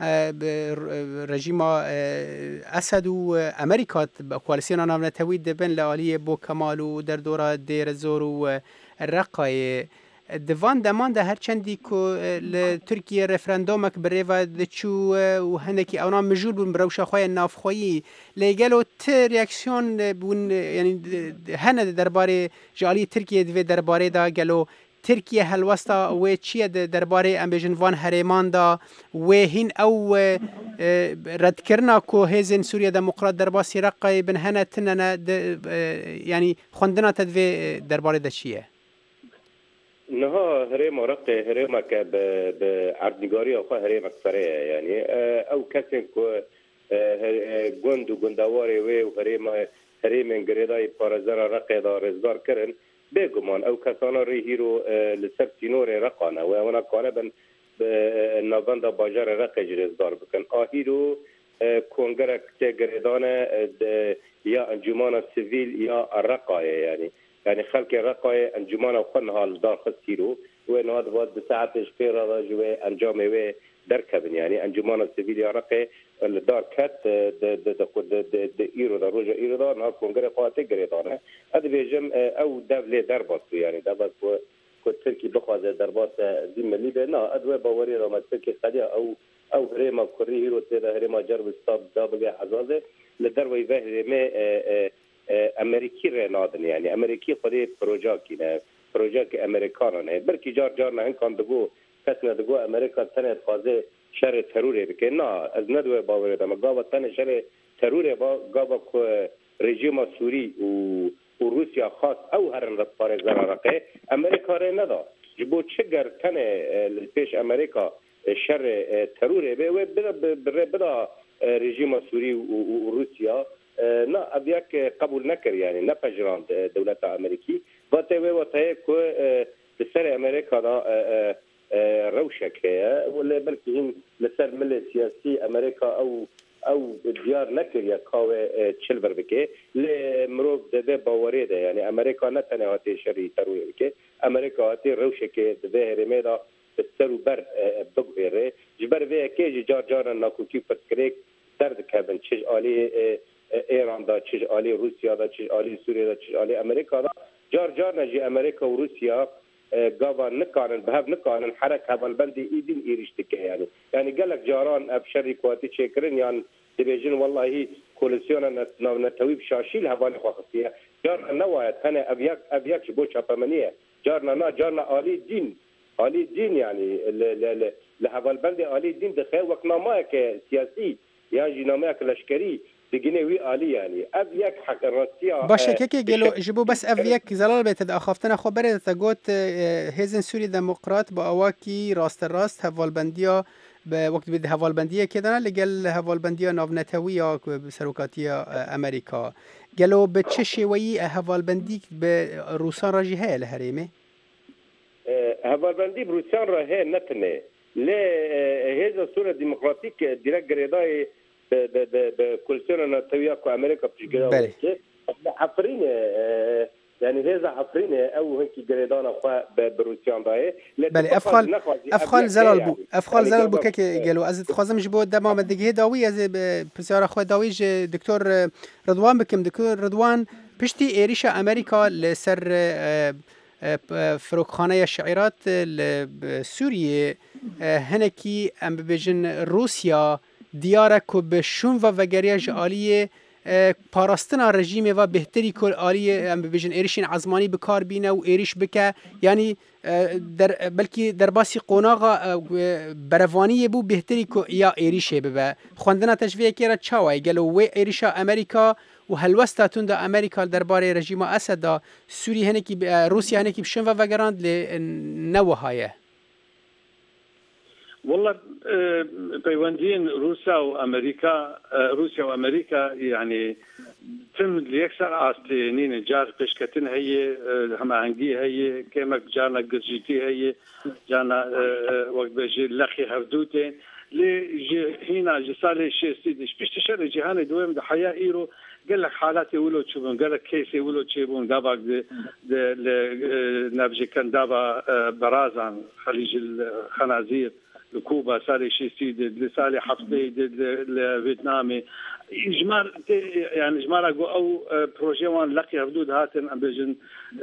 رژیم اسد و امریکا کوالسیون نامنتوی دبن لالی بو کمال و در دوره دیر زور و رقای دوان دمان ده هر چندی که لترکیه رفراندومک بره و دچو و هنکی اونا مجبور بون بروشا خواه نافخوایی لیگلو ت ریاکسیون بون یعنی هنه درباره جالی ترکیه دوی درباره دا گلو ترکیه هلوستا و چیه درباره امبیجن وان هریمان دا و هین او رد کرنا کو هیزن سوریا دموکرات درباسی رقای بن هنه تننا یعنی خوندنا تدوی درباره دا چیه؟ نها هرم رقي هرمك بعردنگاري او هرم اكثر يعني او كسن كو گوند و گندواري و هرم هرم غريداي بارزرا رقي دا رزدار كرن بگمان او کسانا ری هیرو لسر سینور رقانه و اونا کانه بن نوانده باجر رقی جرزدار بکن آهیرو کنگرک تگردانه یا انجمان سیویل یا رقایه یعنی یعنی خلق رقای انجمان خونها لدار خستیرو و نواد واد بساعتش خیر را جوه انجامه و درکبن یعنی انجمان سیویل یا رقی لدار کت د ایرو در روژا ایرو دار نها کنگره قاعده گریدانه اد بیجم او دوله در باسو یعنی در باسو که ترکی بخوازه در باس زیملی به نه ادوه باوری را ترکی خدیه او او هرما کری ایرو تیده هرما جرب استاب دابگه حزازه لدر وی وحرمه امریکی رنادن یعنی امریکی خودی پروژه کینه پروژه که امریکانه برکی جار جار نه کان دگو کس نه دگو امریکا تنه خوازه شر تروری بکه نه از ندوه باور دم گاوا تنه شر تروری با گاوا کو رژیم سوری و و روسیا خاص او هرن رد پارێ زەرەڕەکەی ئەمریکا رێ نەدا ji بۆ çi ger tenê li pêş Amerîka şerê terûrê bê wê birê bida rejîma Sûrî û Rûsya na ev yek qebûl nekir yani nepejirand dewleta Amerîkî vatê wê wateye ku li serê Amerîka da rewşek heye lê belkî hîn li ser milê siyasî Amerîka ew او دیار نکریه کاوه چلور بکه لی مرو دبه باوری ده یعنی امریکا نه تنه هاتی شری تروی بکه امریکا هاتی روشه که دبه هرمه دا سرو بر بگویره جبر وی که جار جار ناکوکی پتکریک درد کبن چیز آلی ایران دا چیز آلی روسیا دا چیز آلی سوریه دا چیز آلی امریکا دا جار جار نجی امریکا و روسیا گاوا نکارن بهاب نکارن حرکت هبال بندی ایدین ایرشتی که یعنی یعنی گلک جاران اب شریکواتی چکرن یعنی دبیجن والله کولیسیون نتویب شاشیل هوال خواستیه جارنا نوایت هنه ابیک ابیک بو چاپمنیه جارنا نه جارنا عالی دین عالی دین یعنی لهوال بندی عالی دین دخیل وقت نامه که سیاسی یا جنامه که لشکری دیگه وی عالی یعنی اب یک حق راستی باشه که که گلو جبو بس اب یک زلال بیت اخافتن خو بره تا گوت هزن سوری دموکرات با اواکی راست راست حوالبندیا به وقت بده حوالبندیه که دارن لگل حوالبندیا ناونتوی یا سروکاتی امریکا گلو به چه شویی حوالبندی به روسان راجیه لهریمه حوالبندی روسان راهه نتنه ل هزا سوره دموکراتیک دیرک گریدای به به به کولیسیون ناتویا کو امریکا پیشگیری که افرین یعنی هذا افرین او هنکی گریدان خو به روسیان دای بله افخال افخال زلال بو افخال زلال بو که گلو از خوازم جبو دمام دیگه داوی از پرسیار خو داوی دکتور رضوان بکم دکتور رضوان پشتی ایریش امریکا لسر فروخانه شعیرات سوریه هنکی ام ببیجن روسیا دیاره که به شون و وگریه جالیه پاراستنا رژیم و بهتری کل آلیه ام ببیجن ایریشین عزمانی بکار بینه و ایریش بکه یعنی در بلکی در باسی قوناغا بروانی بو بهتری که یا ایریشه ببه خواندنا تشویه که را چاوه گلو و ایریشا امریکا و هلوستاتون دا امریکا درباره رژیم اسد دا سوری هنکی روسیا هنکی بشون و وگراند لنوهایه والله پیوندین روسیا و امریکا روسیا و امریکا يعني تم ليكسر عاستنين جار بشكتن هي همانگی هي كما جانا گرجيتي هي جانا وقت بجي لخي هفدوتين لي هنا جسالي شيستيدش بيشتشر جهان دوام ده حياه ايرو قال لك حالات يقولوا تشوفون قال لك كيس يقولوا تشوفون دابا نبجي كان دابا برازان خليج الخنازير لكوبا سالي شيستي لسالي حفصي لفيتنامي اجمار يعني اجمار او بروجي وان لقي حدود هاتن ام بيجن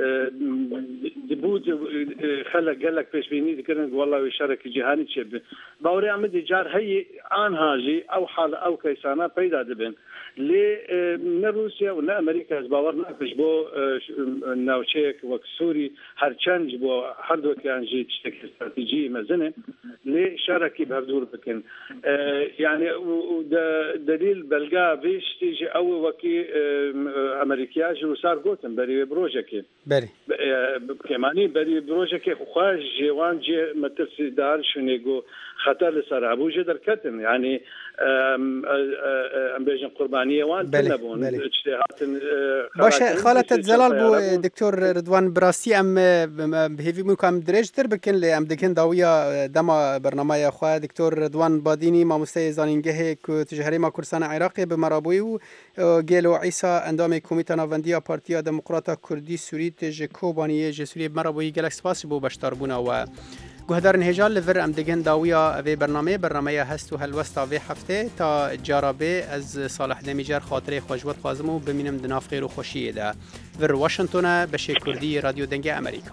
دبوت خلق قال لك فيش بيني ذكرن والله يشارك جهاني تشب باوري عمد جار هي ان هاجي او حال او كيسانا بيدا دبن لي من روسيا ولا امريكا باورنا فيش بو ناوشيك وكسوري هرچنج بو هردو كان جي استراتيجي مزنه لي شاركي بهدور بكن يعني دليل بلغا بيش تيجي او وكي امريكياج وصار قوتن بري بروجكي بري كماني بري بروجكي خواج جوان جي مترسي دار شنيغو خطر لسر ابو جدر كتن يعني ام ام بيجن قربانيه وان تنبون اجتهادات باشه خالت زلال بو دكتور رضوان براسي ام بهيفي ممكن درجتر بكن لي ام دكن داويه دما برنامه خو دكتور رضوان باديني ما مستي زانينگه كو تجهري ما كردستان عراقي بمرابوي و گلو عيسى اندام كوميتا ناونديا بارتيا ديمقراطا كردي سوري تج كوبانيه جسوري مرابوي گلک سپاس بو بشتاربونا و گهدارن هجال لور ام دگن داویا و برنامه برنامه هست و هلوستا و هفته تا جرابه از صالح دمیجر خاطره خوشوت خازمو ببینم دناف خیر و خوشیه ده ور واشنگتن بشه کردی رادیو دنگ امریکا.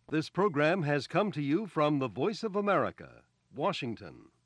This program has come to you from the Voice of America, Washington.